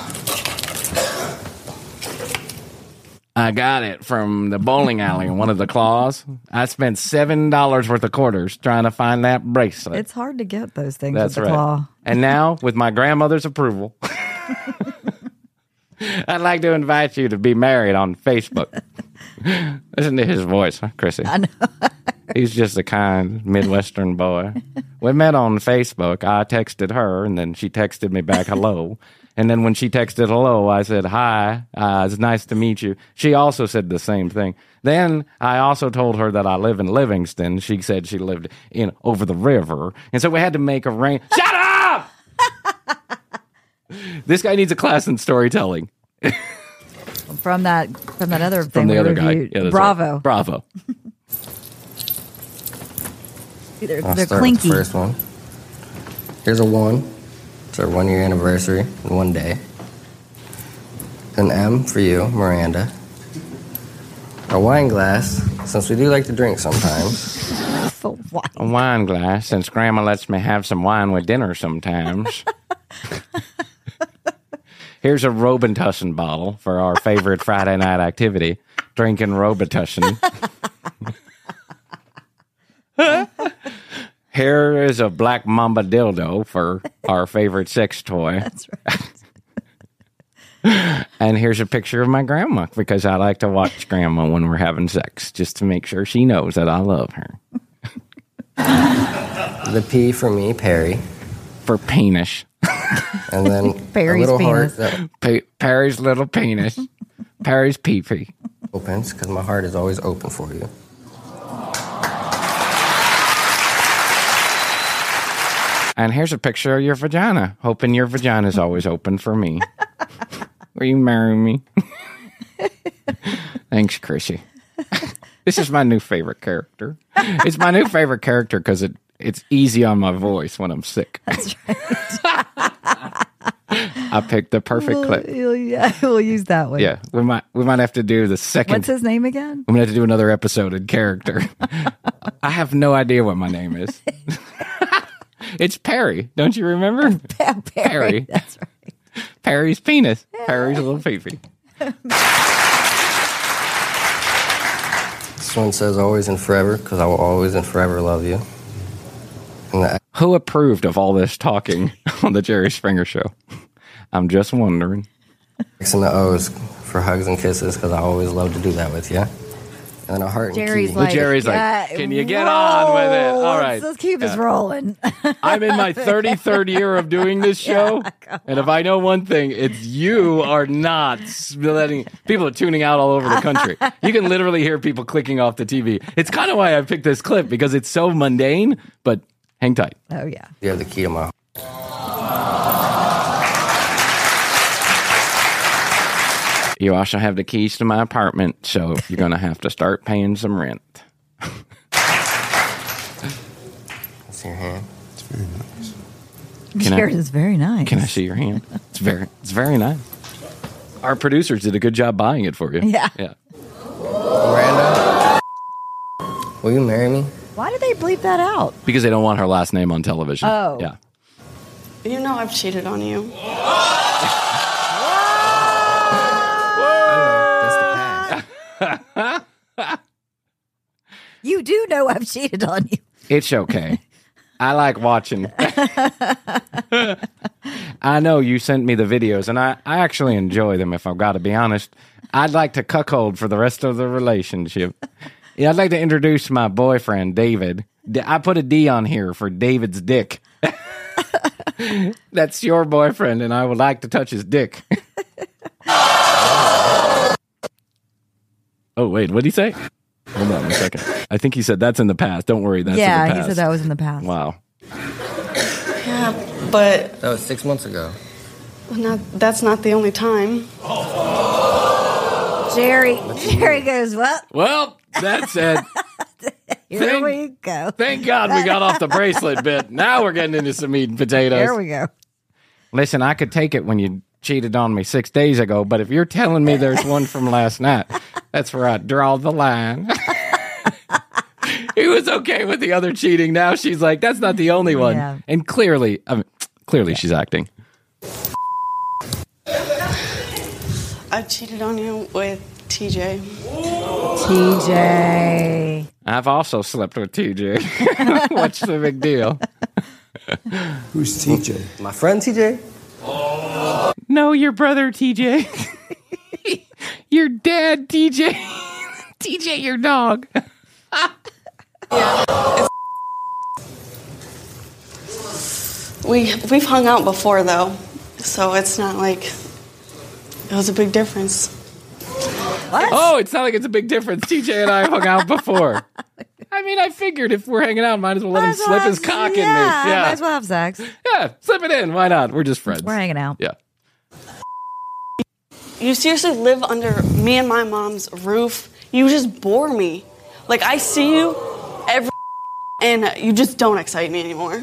I got it from the bowling alley in one of the claws. I spent seven dollars worth of quarters trying to find that bracelet. It's hard to get those things That's with the right. claw. And now, with my grandmother's approval, I'd like to invite you to be married on Facebook. Listen to his voice, huh, Chrissy? I know. He's just a kind Midwestern boy. We met on Facebook. I texted her, and then she texted me back hello. And then when she texted hello, I said, hi, uh, it's nice to meet you. She also said the same thing. Then I also told her that I live in Livingston. She said she lived in over the river. And so we had to make a rain. Shut up! This guy needs a class in storytelling. From that from that other thing From the we other guy. reviewed. Yeah, that's Bravo. right. Bravo. They're, I'll they're start with the clinky. first one. Here's a one. It's our one-year anniversary in one day. An M for you, Miranda. A wine glass, since we do like to drink sometimes. So what? A wine glass, since Grandma lets me have some wine with dinner sometimes. Here's a Robitussin bottle for our favorite Friday night activity, drinking Robitussin. Here is a Black Mamba dildo for our favorite sex toy. That's right. And here's a picture of my grandma, because I like to watch Grandma when we're having sex, just to make sure she knows that I love her. The P for me, Perry. For penis. And then Perry's a little penis. heart that Pe- Perry's little penis. Perry's pee-pee. opens, because my heart is always open for you. And here's a picture of your vagina, hoping your vagina's always open for me. Will you marry me? Thanks, Chrissy. This is my new favorite character. It's my new favorite character because it, it's easy on my voice when I'm sick. That's right. I picked the perfect We'll, clip. you'll- yeah, we'll use that one. Yeah, we might we might have to do the second. What's his name again? I'm gonna have to do another episode in character. I have no idea what my name is. It's Perry. Don't you remember? Perry. Perry. That's right. Perry's penis. Perry's little pee-pee. This one says always and forever, because I will always and forever love you. And the Who approved of all this talking on the Jerry Springer Show? I'm just wondering. X and the O's for hugs and kisses, because I always love to do that with you. And then a heart and Jerry's key. like, Jerry's like, yeah, "Can you get on with it?" roll. All right. Let's keep us Yeah. rolling. I'm in my thirty-third year of doing this show, and if I know one thing, it's you are not letting people are tuning out all over the country. You can literally hear people clicking off the T V. It's kind of why I picked this clip, because it's so mundane, but hang tight. Oh, yeah. You have the key to my heart. You also have the keys to my apartment, so you're going to have to start paying some rent. See your hand. It's very nice. Can I- Jared is very nice. Can I see your hand? It's very, it's very nice. Our producers did a good job buying it for you. Yeah. Yeah. Miranda, will you marry me? Why did they bleep that out? Because they don't want her last name on television. Oh. Yeah. You know I've cheated on you. Whoa! You do know I've cheated on you. It's okay. I like watching. I know you sent me the videos, and I, I actually enjoy them, if I've got to be honest. I'd like to cuckold for the rest of the relationship. Yeah, I'd like to introduce my boyfriend, David. D- I put a D on here for David's dick. That's your boyfriend, and I would like to touch his dick. Oh, wait, what did he say? Hold on a second. I think he said that's in the past. Don't worry, that's yeah, in the past. he said that was in the past. Wow. Yeah, but That was six months ago. not, that's not the only time. Jerry, Jerry goes, well, Well, that said, here Thank- we go. thank God we got off the bracelet bit. Now we're getting into some meat and potatoes. Here we go. Listen, I could take it when you cheated on me six days ago, but if you're telling me there's one from last night, that's where I draw the line. He was okay with the other cheating. Now she's like, that's not the only one. Yeah. And clearly, I mean, clearly she's acting. I cheated on you with T J. T J. I've also slept with T J. What's the big deal? Who's T J? My friend T J? No, your brother, T J. Your dad, T J. T J, your dog. We we've hung out before though, so it's not like it was a big difference. What? Oh, it's not like it's a big difference. T J and I hung out before. I mean, I figured if we're hanging out, might as well let Might him as well slip have- his cock in me. yeah, Yeah, might as well have sex. yeah, slip it in. Why not? We're just friends. We're hanging out. Yeah. You seriously live under me and my mom's roof. You just bore me. Like I see you every and you just don't excite me anymore.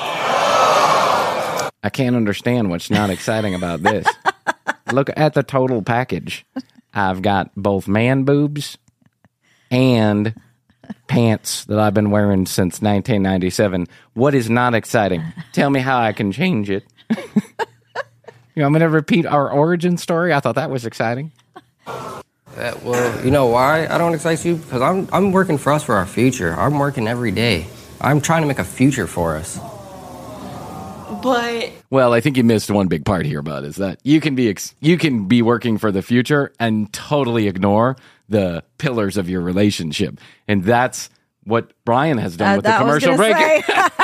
I can't understand what's not exciting about this. Look at the total package. I've got both man boobs and pants that I've been wearing since nineteen ninety-seven. What is not exciting? Tell me how I can change it. You want me to repeat our origin story? I thought that was exciting. Uh, well, you know why I don't excite you? Because I'm, I'm working for us for our future. I'm working every day. I'm trying to make a future for us. But Well, I think you missed one big part here, bud. Is that you can be ex- you can be working for the future and totally ignore the pillars of your relationship, and that's what Brian has done Uh, with the that was commercial gonna break.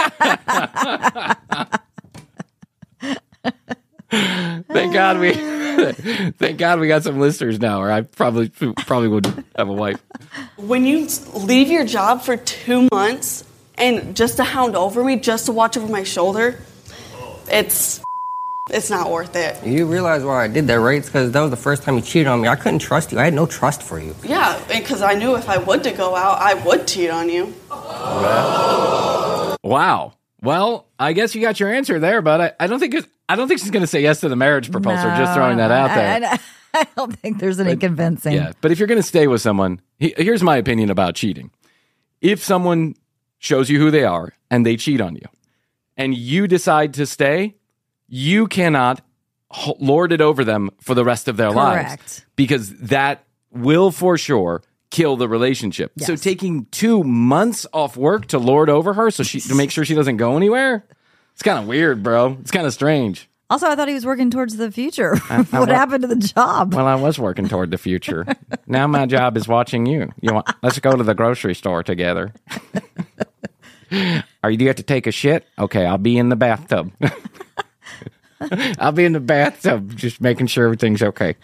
say. Thank God we, thank God we got some listeners now, or I probably probably would have a wife. when you leave your job for two months and just to hound over me, just to watch over my shoulder, it's it's not worth it. You realize why I did that, right? It's because that was the first time you cheated on me. I couldn't trust you. I had no trust for you. Yeah, because I knew if I would to go out, I would cheat on you. Wow. Well, I guess you got your answer there, but I, I don't think it's, I don't think she's going to say yes to the marriage proposal. No, just throwing that out there. I, I, I don't think there's any convincing. Yeah, but if you're going to stay with someone, he, here's my opinion about cheating. If someone shows you who they are and they cheat on you, and you decide to stay, you cannot ho- lord it over them for the rest of their lives. Correct. Because that will for sure kill the relationship. So Yes. taking two months off work to lord over her so she to make sure she doesn't go anywhere, it's kind of weird, bro. It's kind of strange. Also, I thought he was working towards the future. I what wa- happened to the job? Well, I was working toward the future. Now my job is watching you. You want? Let's go to the grocery store together. Are you? Do you have to take a shit? Okay, I'll be in the bathtub. I'll be in the bathtub, just making sure everything's okay.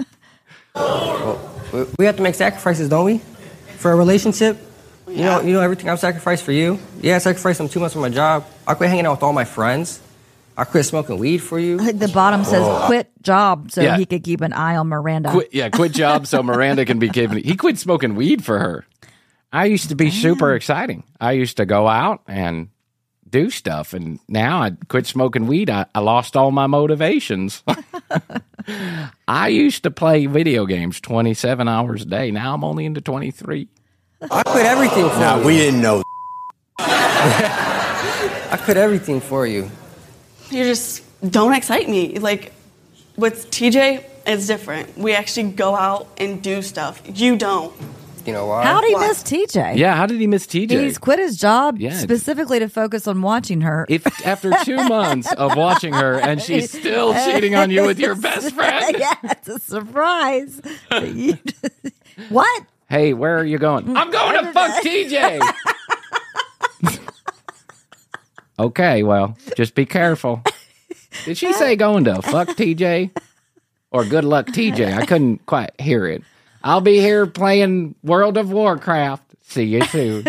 We- We have to make sacrifices, don't we? For a relationship? You know, you know everything I've sacrificed for you? Yeah, I sacrificed some two months of my job. I quit hanging out with all my friends. I quit smoking weed for you. I think the bottom says quit job so Yeah. he could keep an eye on Miranda. Quit, yeah, quit job so Miranda can be given. He quit smoking weed for her. I used to be super exciting. I used to go out and do stuff, and now I quit smoking weed. I, I lost all my motivations. I used to play video games twenty-seven hours a day. Now I'm only into twenty-three. I quit everything for No, you. we didn't know. I quit everything for you. You just don't excite me. Like with T J, It's different. We actually go out and do stuff. You don't. You know why? How'd he Why? miss T J? Yeah, how did he miss T J? He's quit his job Yeah. specifically to focus on watching her. If after two months of watching her and she's still cheating on you with your best friend. Yeah, it's a surprise. You- what? Hey, where are you going? I'm going to fuck T J. Okay, well, just be careful. Did she say going to fuck T J? Or good luck T J? I couldn't quite hear it. I'll be here playing World of Warcraft. See you soon.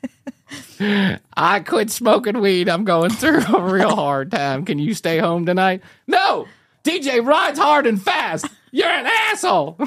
I quit smoking weed. I'm going through a real hard time. Can you stay home tonight? No! T J rides hard and fast. You're an asshole.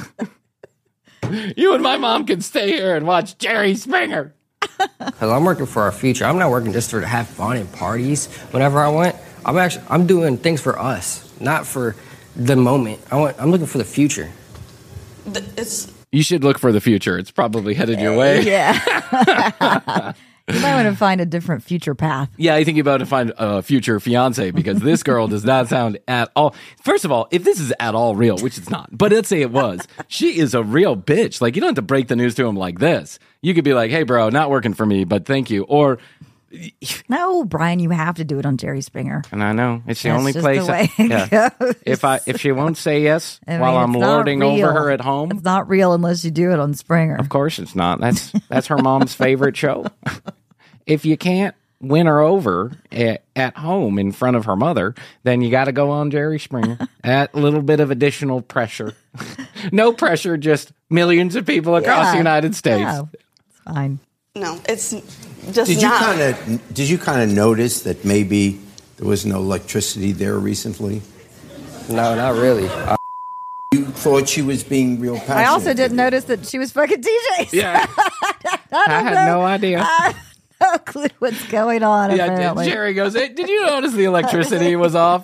You and my mom can stay here and watch Jerry Springer. Because I'm working for our future. I'm not working just for to have fun and parties whenever I want. I'm actually I'm doing things for us, not for the moment. I want I'm looking for the future. Th- It's You should look for the future. It's probably headed your way. Yeah. You might want to find a different future path. Yeah, I think you're about to find a future fiance because this girl does not sound at all. First of all, if this is at all real, which it's not, but let's say it was, she is a real bitch. Like, you don't have to break the news to him like this. You could be like, hey, bro, not working for me, but thank you. Or, No, Brian, you have to do it on Jerry Springer. and I know it's the That's only just place. the way I, it yeah. goes. If I if she won't say yes I mean, while I'm it's not lording real. over her at home, It's not real unless you do it on Springer. of course it's not. That's that's her mom's favorite show. If you can't win her over at, at home in front of her mother, then you got to go on Jerry Springer. At a little bit of additional pressure. No pressure, just millions of people across Yeah. the United States. Yeah, it's fine. no. It's just Did you not. kind of did you kind of notice that maybe there was no electricity there recently? No, not really. I, You thought she was being real passionate. I also with didn't you. notice that she was fucking T J. Yeah. I had no idea. I have no clue what's going on, Yeah, apparently. Jerry goes, hey, did you notice the electricity was off?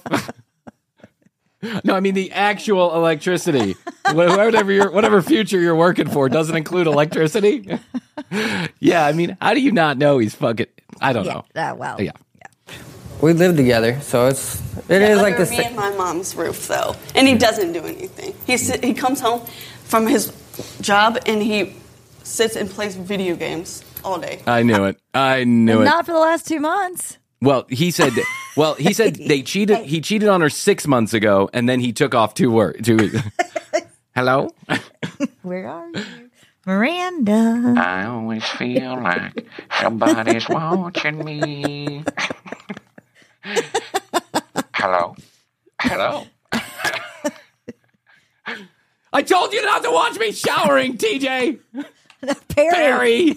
No, I mean the actual electricity. Wh- Whatever your whatever future you're working for doesn't include electricity. Yeah, I mean, how do you not know he's fucking? I don't Yeah, know. uh, well. Yeah. we live together, so it's it is like Under the me sa- and my mom's roof, though, and he doesn't do anything. He sit, he comes home from his job and he sits and plays video games all day. I knew it. I knew it. Not for the last two months. Well, he said. Well, he said they cheated. He cheated on her six months ago, and then he took off two words. Two. Hello. Where are you? Miranda. I always feel like somebody's watching me. Hello? Hello? I told you not to watch me showering, T J. Perry. Barry.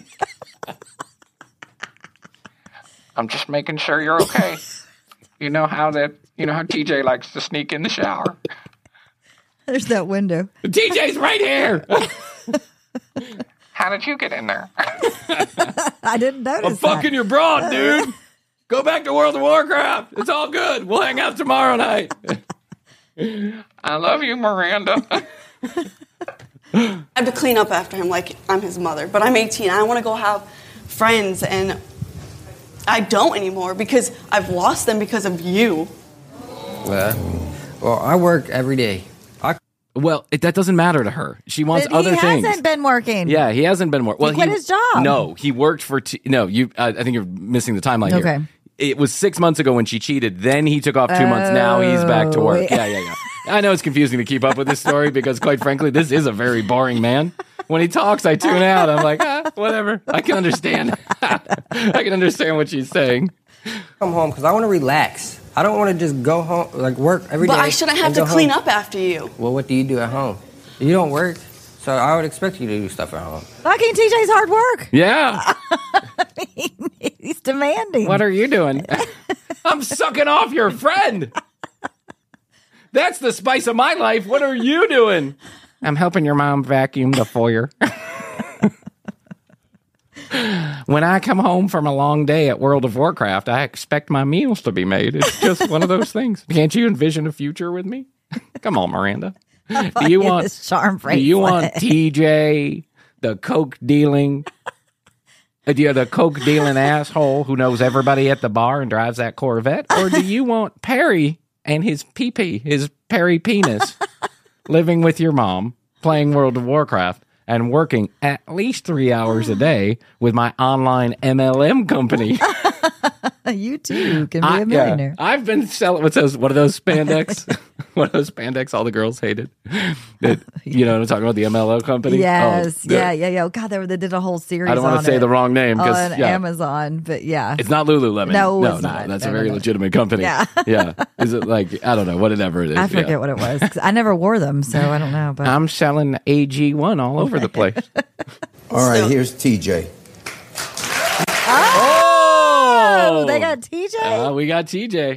I'm just making sure you're okay. You know how that, you know how T J likes to sneak in the shower. There's that window. T J's right here. How did you get in there? I didn't notice I'm fucking that. your broad, dude. Go back to World of Warcraft. It's all good. We'll hang out tomorrow night. I love you, Miranda. I have to clean up after him like I'm his mother, but I'm eighteen. I want to go have friends, and I don't anymore because I've lost them because of you. Yeah. Well, I work every day. I Well, it, that doesn't matter to her. She wants But other he things. hasn't been working. Yeah, he hasn't been working. Well, quit his job. No, he worked for. T- no, you. Uh, I think you're missing the timeline here. Okay. It was six months ago when she cheated. Then he took off two months. Now he's back to work. Oh, Yeah, yeah, yeah. I know it's confusing to keep up with this story because, quite frankly, this is a very boring man. When he talks, I tune out. I'm like, ah, whatever. I can understand. I can understand what she's saying. come home because I want to relax. I don't want to just go home, like work every day. But I shouldn't have and to go clean home. up after you. Well, what do you do at home? You don't work, so I would expect you to do stuff at home. Fucking T J's hard work. Yeah. He's demanding. What are you doing? I'm sucking off your friend. That's the spice of my life. What are you doing? I'm helping your mom vacuum the foyer. When I come home from a long day at World of Warcraft, I expect my meals to be made. It's just one of those things. Can't you envision a future with me? Come on, Miranda. Do you want This charm Do you want bracelet. T J, the coke dealing, uh, do you the coke dealing asshole who knows everybody at the bar and drives that Corvette, or do you want Perry and his pee pee, his Perry penis, living with your mom, playing World of Warcraft, and working at least three hours a day with my online M L M company. You too can be I, a millionaire. Yeah, I've been selling. What's those? What are those spandex? What are those spandex? All the girls hated. That, you know what I'm talking about? The M L M company. Yes, oh, the, yeah, yeah, yeah. Oh, God, they, were, they did a whole series. I don't want on to say it the wrong name on because yeah. Amazon, but yeah, It's not Lululemon. No, no, it's no, not. That's No, a no, very no. legitimate company. Yeah. yeah. Is it like I don't know, whatever it is. I forget yeah. what it was. 'Cause I never wore them, so I don't know. But I'm selling A G one all over the place. All right, here's T J. oh, they got T J. Uh, we got T J.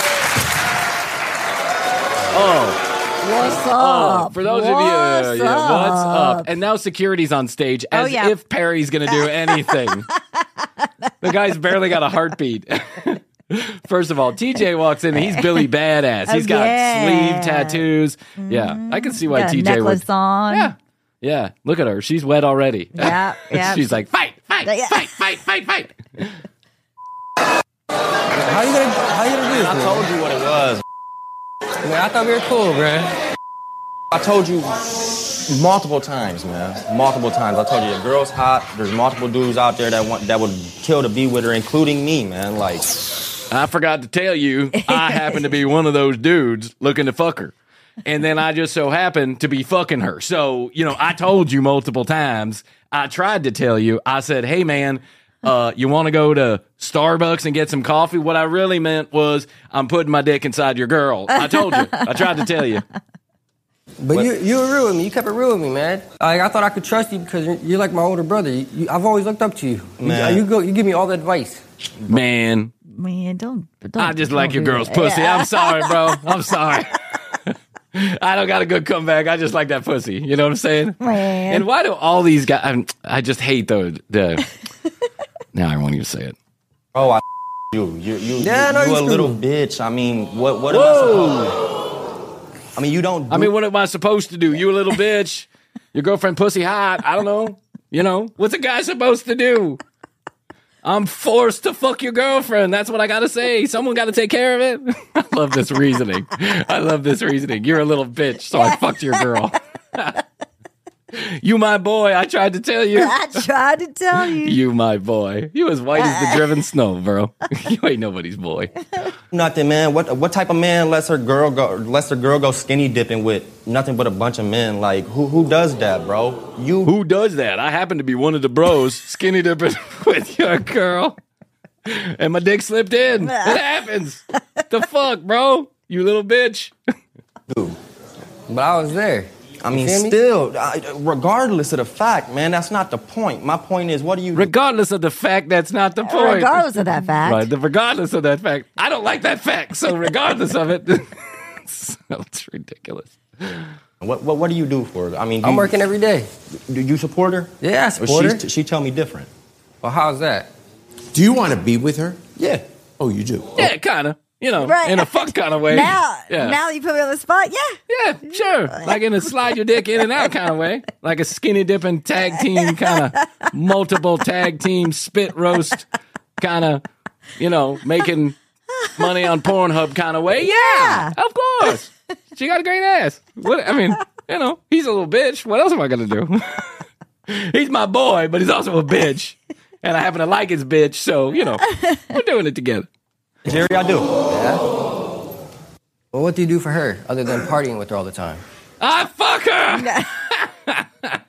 Oh. What's Oh, up? for those what's of you, yeah, what's up? up? And now security's on stage as Oh, yeah. if Perry's going to do anything. The guy's barely got a heartbeat. First of all, T J walks in, he's Billy Badass. He's Oh, got yeah. sleeve tattoos. Yeah, I can see why Got a T J necklace would. on. Yeah, yeah. Look at her; she's wet already. Yeah, yeah. She's like, fight, fight, Yeah. fight, fight, fight, fight. How you gonna how you gonna do this? I man? told you what it was. Man, I thought we were cool, man. I told you multiple times, man. Multiple times. I told you the girl's hot. There's multiple dudes out there that want that would kill to be with her, including me, man. Like, I forgot to tell you, I happen to be one of those dudes looking to fuck her. And then I just so happened to be fucking her. So, you know, I told you multiple times. I tried to tell you. I said, hey, man, uh, you want to go to Starbucks and get some coffee? What I really meant was I'm putting my dick inside your girl. I told you. I tried to tell you. But What? you you were real with me. You kept it real with me, man. Like, I thought I could trust you because you're, you're like my older brother. You, you, I've always looked up to you. You, Man. you go. You give me all the advice. Man, Man, don't. don't I just don't like your do girl's that. pussy. Yeah. I'm sorry, bro. I'm sorry. I don't got a good comeback. I just like that pussy. You know what I'm saying? Man. And why do all these guys? I'm, I just hate the the. Now I won't even say it. oh, I you, you, you, Yeah, I you, know you you a little screwed. bitch. I mean, what, what am I supposed? I mean, you don't. Do, I mean, what am I supposed to do? You a little bitch. Your girlfriend pussy hot. I don't know. You know what's a guy supposed to do? I'm forced to fuck your girlfriend. That's what I gotta say. Someone gotta take care of it. I love this reasoning. I love this reasoning. You're a little bitch, so I fucked your girl. You my boy. I tried to tell you. I tried to tell you. You my boy. You as white as the driven snow, bro. You ain't nobody's boy. nothing, man. What what type of man lets her girl go? Lets her girl go skinny dipping with nothing but a bunch of men? Like, who who does that, bro? You. Who does that? I happen to be one of the bros skinny dipping with your girl. And my dick slipped in. It happens. The fuck, bro? You little bitch. Dude. But I was there. I mean, feel me? still, I, regardless of the fact, man, that's not the point. My point is, what do you? Regardless of the fact, that's not the point. Regardless of that fact. Right, the, regardless of that fact. I don't like that fact, so regardless of it, it's, it's ridiculous. What, what what do you do for her? I mean, do I'm you, working every day. Do you support her? Yeah, I Or support her. she's- she tell me different. Well, how's that? Do you want to be with her? Yeah. Oh, you do? Yeah, kind of. You know, Right. in a fuck kind of way. Now, yeah. now you put me on the spot. Yeah. Yeah, sure. Like in a slide your dick in and out kind of way. Like a skinny dipping tag team kind of multiple tag team spit roast kind of, you know, making money on Pornhub kind of way. Yeah, of course. She got a great ass. What I mean, you know, he's a little bitch. What else am I going to do? He's my boy, but he's also a bitch. And I happen to like his bitch. So, you know, we're doing it together. Jerry, I do. Yeah. Well, what do you do for her other than partying with her all the time? I fuck her.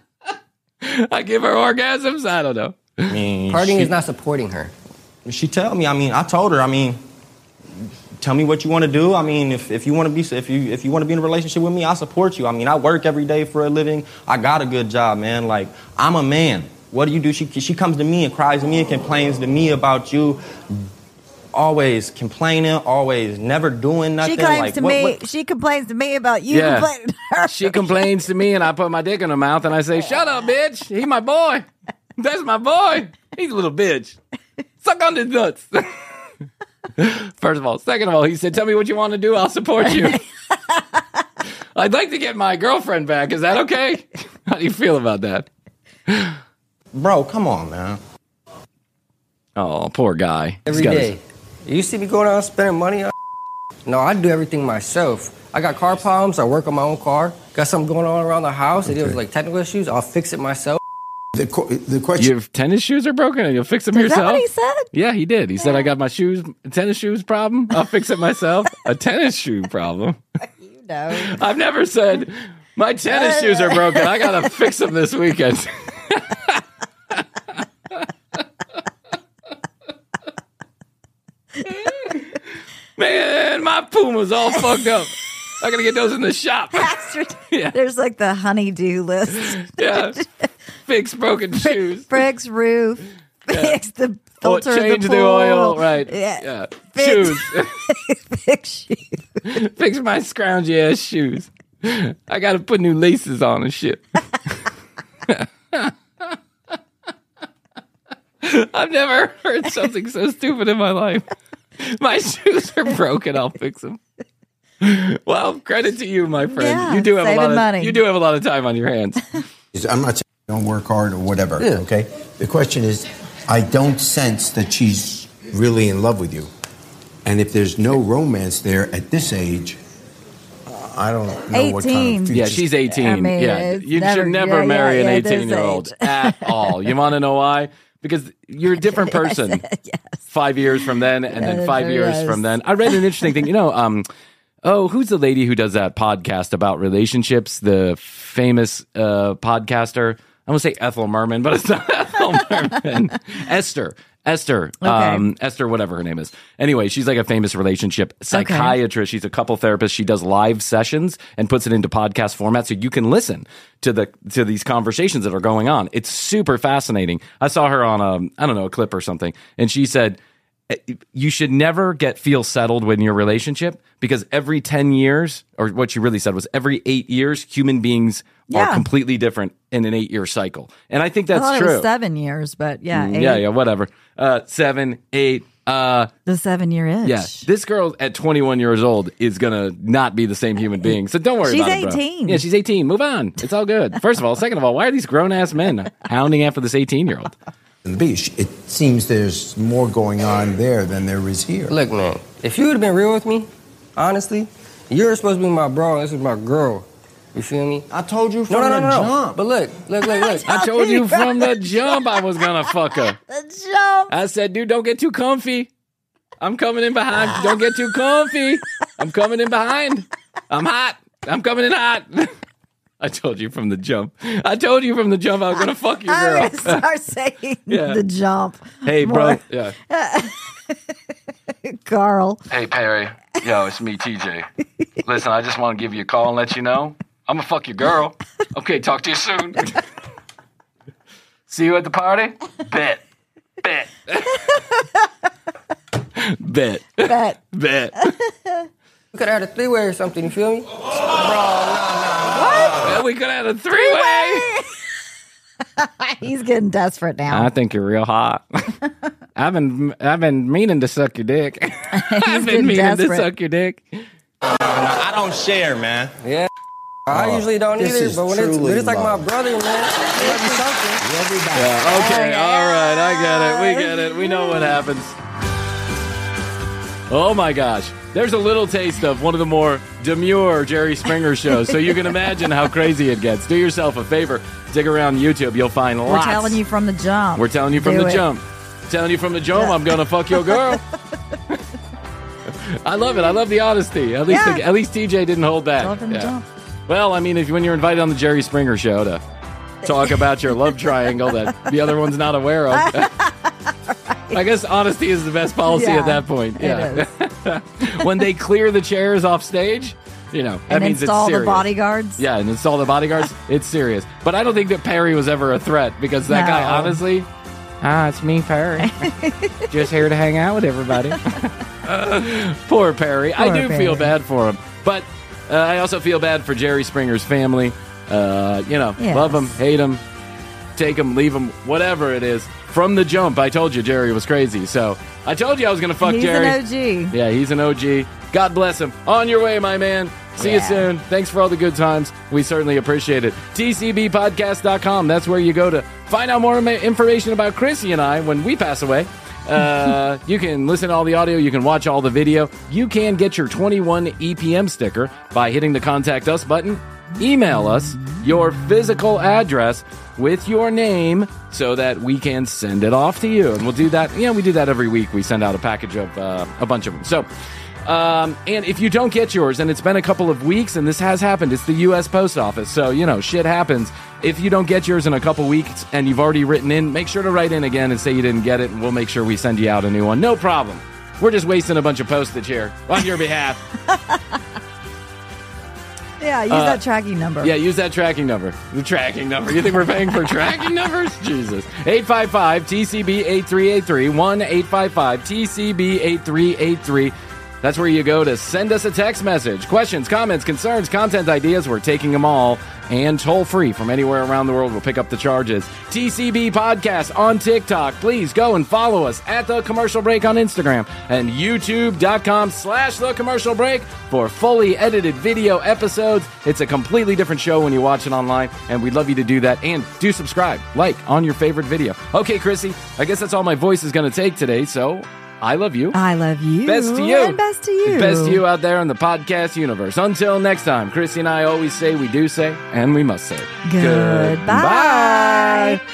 I give her orgasms. I don't know. I mean, Partying she, is not supporting her. She tell me. I mean, I told her. I mean, tell me what you want to do. I mean, if, if you want to be if you if you want to be in a relationship with me, I support you. I mean, I work every day for a living. I got a good job, man. Like, I'm a man. What do you do? She she comes to me and cries to me and complains to me about you. Always complaining, always never doing nothing. She claims like, to what, me. what- She complains to me about you Yeah. complaining to her. She complains to me, and I put my dick in her mouth, and I say, "Shut up, bitch! He my boy. That's my boy. He's a little bitch. Suck on his nuts." First of all, second of all, he said, "Tell me what you want to do. I'll support you." I'd like to get my girlfriend back. Is that okay? How do you feel about that? Bro, come on, man. Oh, poor guy. He's Every got day. his- You see me going out spending money on No, I do everything myself. I got car problems. I work on my own car. Got something going on around the house. Okay. It was like technical issues. I'll fix it myself. The, the question. Your tennis shoes are broken and you'll fix them Is yourself? that what he said? Yeah, he did. He yeah. said, I got my shoes, tennis shoes problem. I'll fix it myself. A tennis shoe problem. You know. I've never said, my tennis shoes are broken. I got to fix them this weekend. Man, my Puma's all fucked up. I gotta get those in the shop. Yeah. There's like the honeydew list. Yeah. Fix broken shoes. Fix roof. Yeah. Fix the filter oh, change of the, the pool. oil. Right. Yeah. yeah. Fix, shoes. Fix shoes. Fix my scroungy ass shoes. I gotta put new laces on and shit. I've never heard something so stupid in my life. My shoes are broken. I'll fix them. Well, credit to you, my friend. Yeah, you do have a lot of money. You do have a lot of time on your hands. I'm not saying don't work hard or whatever. Yeah. Okay. The question is, I don't sense that she's really in love with you, and if there's no romance there at this age, I don't know eighteen. what kind of future. Yeah, she's eighteen. I mean, yeah, you never, should never yeah, marry yeah, an yeah, eighteen-year-old age. at all. You want to know why? Because you're a different person. Yes. Five years from then, and then Yes, five years yes. from then. I read an interesting thing. You know, um, oh, who's the lady who does that podcast about relationships? The famous uh, podcaster. I want to say Ethel Merman, but it's not Ethel Merman. Esther. Esther, Okay. um, Esther, whatever her name is. Anyway, she's like a famous relationship psychiatrist. She's a couple therapist. She does live sessions and puts it into podcast format so you can listen to the to these conversations that are going on. It's super fascinating. I saw her on a I don't know a clip or something, and she said you should never get feel settled when your relationship because every ten years, or what she really said was every eight years, human beings Yeah. are completely different in an eight year cycle, and I think that's I thought true. It was seven years, but yeah, eight. Yeah, yeah, whatever. Uh, seven, eight. Uh, The seven year itch. yeah, this girl at twenty-one years old is gonna not be the same human being. So don't worry She's about it, bro. eighteen. Yeah, she's eighteen. Move on. It's all good. First of all, second of all, why are these grown ass men hounding after this eighteen year old? the beach. It seems there's more going on there than there is here. Look, man, if you would have been real with me, honestly, you're supposed to be my bro, and this is my girl. You feel me? I told you from No, no, no, the no. jump. But look, look, look, look. I told you from the jump I was gonna fuck her. The jump. I said, dude, don't get too comfy. I'm coming in behind. Don't get too comfy. I'm coming in behind. I'm hot. I'm coming in hot. I told you from the jump. I told you from the jump I was gonna fuck your girl. I'm gonna start saying Yeah. the jump. Hey, more. bro. Yeah. Carl. Hey, Perry. Yo, it's me, T J. Listen, I just want to give you a call and let you know I'm going to fuck your girl. Okay, talk to you soon. See you at the party? Bet. Bet. Bet. Bet. Bet. We could have had a three-way or something, you feel me? Well, we could have had a three-way. He's getting desperate now. I think you're real hot. I've been I've been meaning to suck your dick. I've been getting meaning desperate. to suck your dick. I don't share, man. Yeah. I usually don't this either, is but when it's, truly when it's like my love. brother, man, I love you something. Yeah, okay, all right, I get it. We get it. We know what happens. Oh my gosh. There's a little taste of one of the more demure Jerry Springer shows, so you can imagine how crazy it gets. Do yourself a favor. Dig around YouTube. You'll find We're lots. telling you from the jump. We're telling you from Do the it. jump. Telling you from the jump, I'm going to fuck your girl. I love it. I love the honesty. At least Yeah. the, at least T J didn't hold back. Tell from the Yeah. jump. Well, I mean, if when you're invited on the Jerry Springer show to talk about your love triangle that the other one's not aware of, I guess honesty is the best policy Yeah, at that point. it Yeah. When they clear the chairs off stage, you know, that And means it's install serious. the bodyguards. Yeah, and install the bodyguards. It's serious. But I don't think that Perry was ever a threat because that No. guy, honestly, ah, it's me, Perry. Just here to hang out with everybody. Poor Perry. I Poor do Perry. feel bad for him. But uh, I also feel bad for Jerry Springer's family. Uh, you know, Yes. love him, hate him, take him, leave him, whatever it is. From the jump, I told you Jerry was crazy. So I told you I was going to fuck He's Jerry. an O G. Yeah, he's an O G. God bless him. On your way, my man. See you Yeah. soon. Thanks for all the good times. We certainly appreciate it. T C B podcast dot com. That's where you go to find out more ima- information about Chrissy and I when we pass away. Uh, you can listen to all the audio. You can watch all the video. You can get your twenty-one E P M sticker by hitting the Contact Us button. Email us your physical address with your name so that we can send it off to you. And we'll do that. Yeah, we do that every week. We send out a package of uh, a bunch of them. So, um, and if you don't get yours, and it's been a couple of weeks, and this has happened, it's the U S Post Office. So, you know, shit happens. If you don't get yours in a couple weeks and you've already written in, make sure to write in again and say you didn't get it, and we'll make sure we send you out a new one. No problem. We're just wasting a bunch of postage here on your behalf. Yeah, use Uh, that tracking number. Yeah, use that tracking number. The tracking number. You think we're paying for tracking numbers? Jesus. eight five five T C B eight three eight three. one eight five five T C B eight three eight three. That's where you go to send us a text message. Questions, comments, concerns, content ideas. We're taking them all. And toll free from anywhere around the world. We'll pick up the charges. T C B Podcast on TikTok. Please go and follow us at The Commercial Break on Instagram and YouTube.com slash The Commercial Break for fully edited video episodes. It's a completely different show when you watch it online, and we'd love you to do that. And do subscribe, like on your favorite video. Okay, Chrissy, I guess that's all my voice is going to take today, so I love you. I love you. Best to you. And best to you. And best to you out there in the podcast universe. Until next time, Chrissy and I always say we do say, and we must say. Goodbye. Goodbye.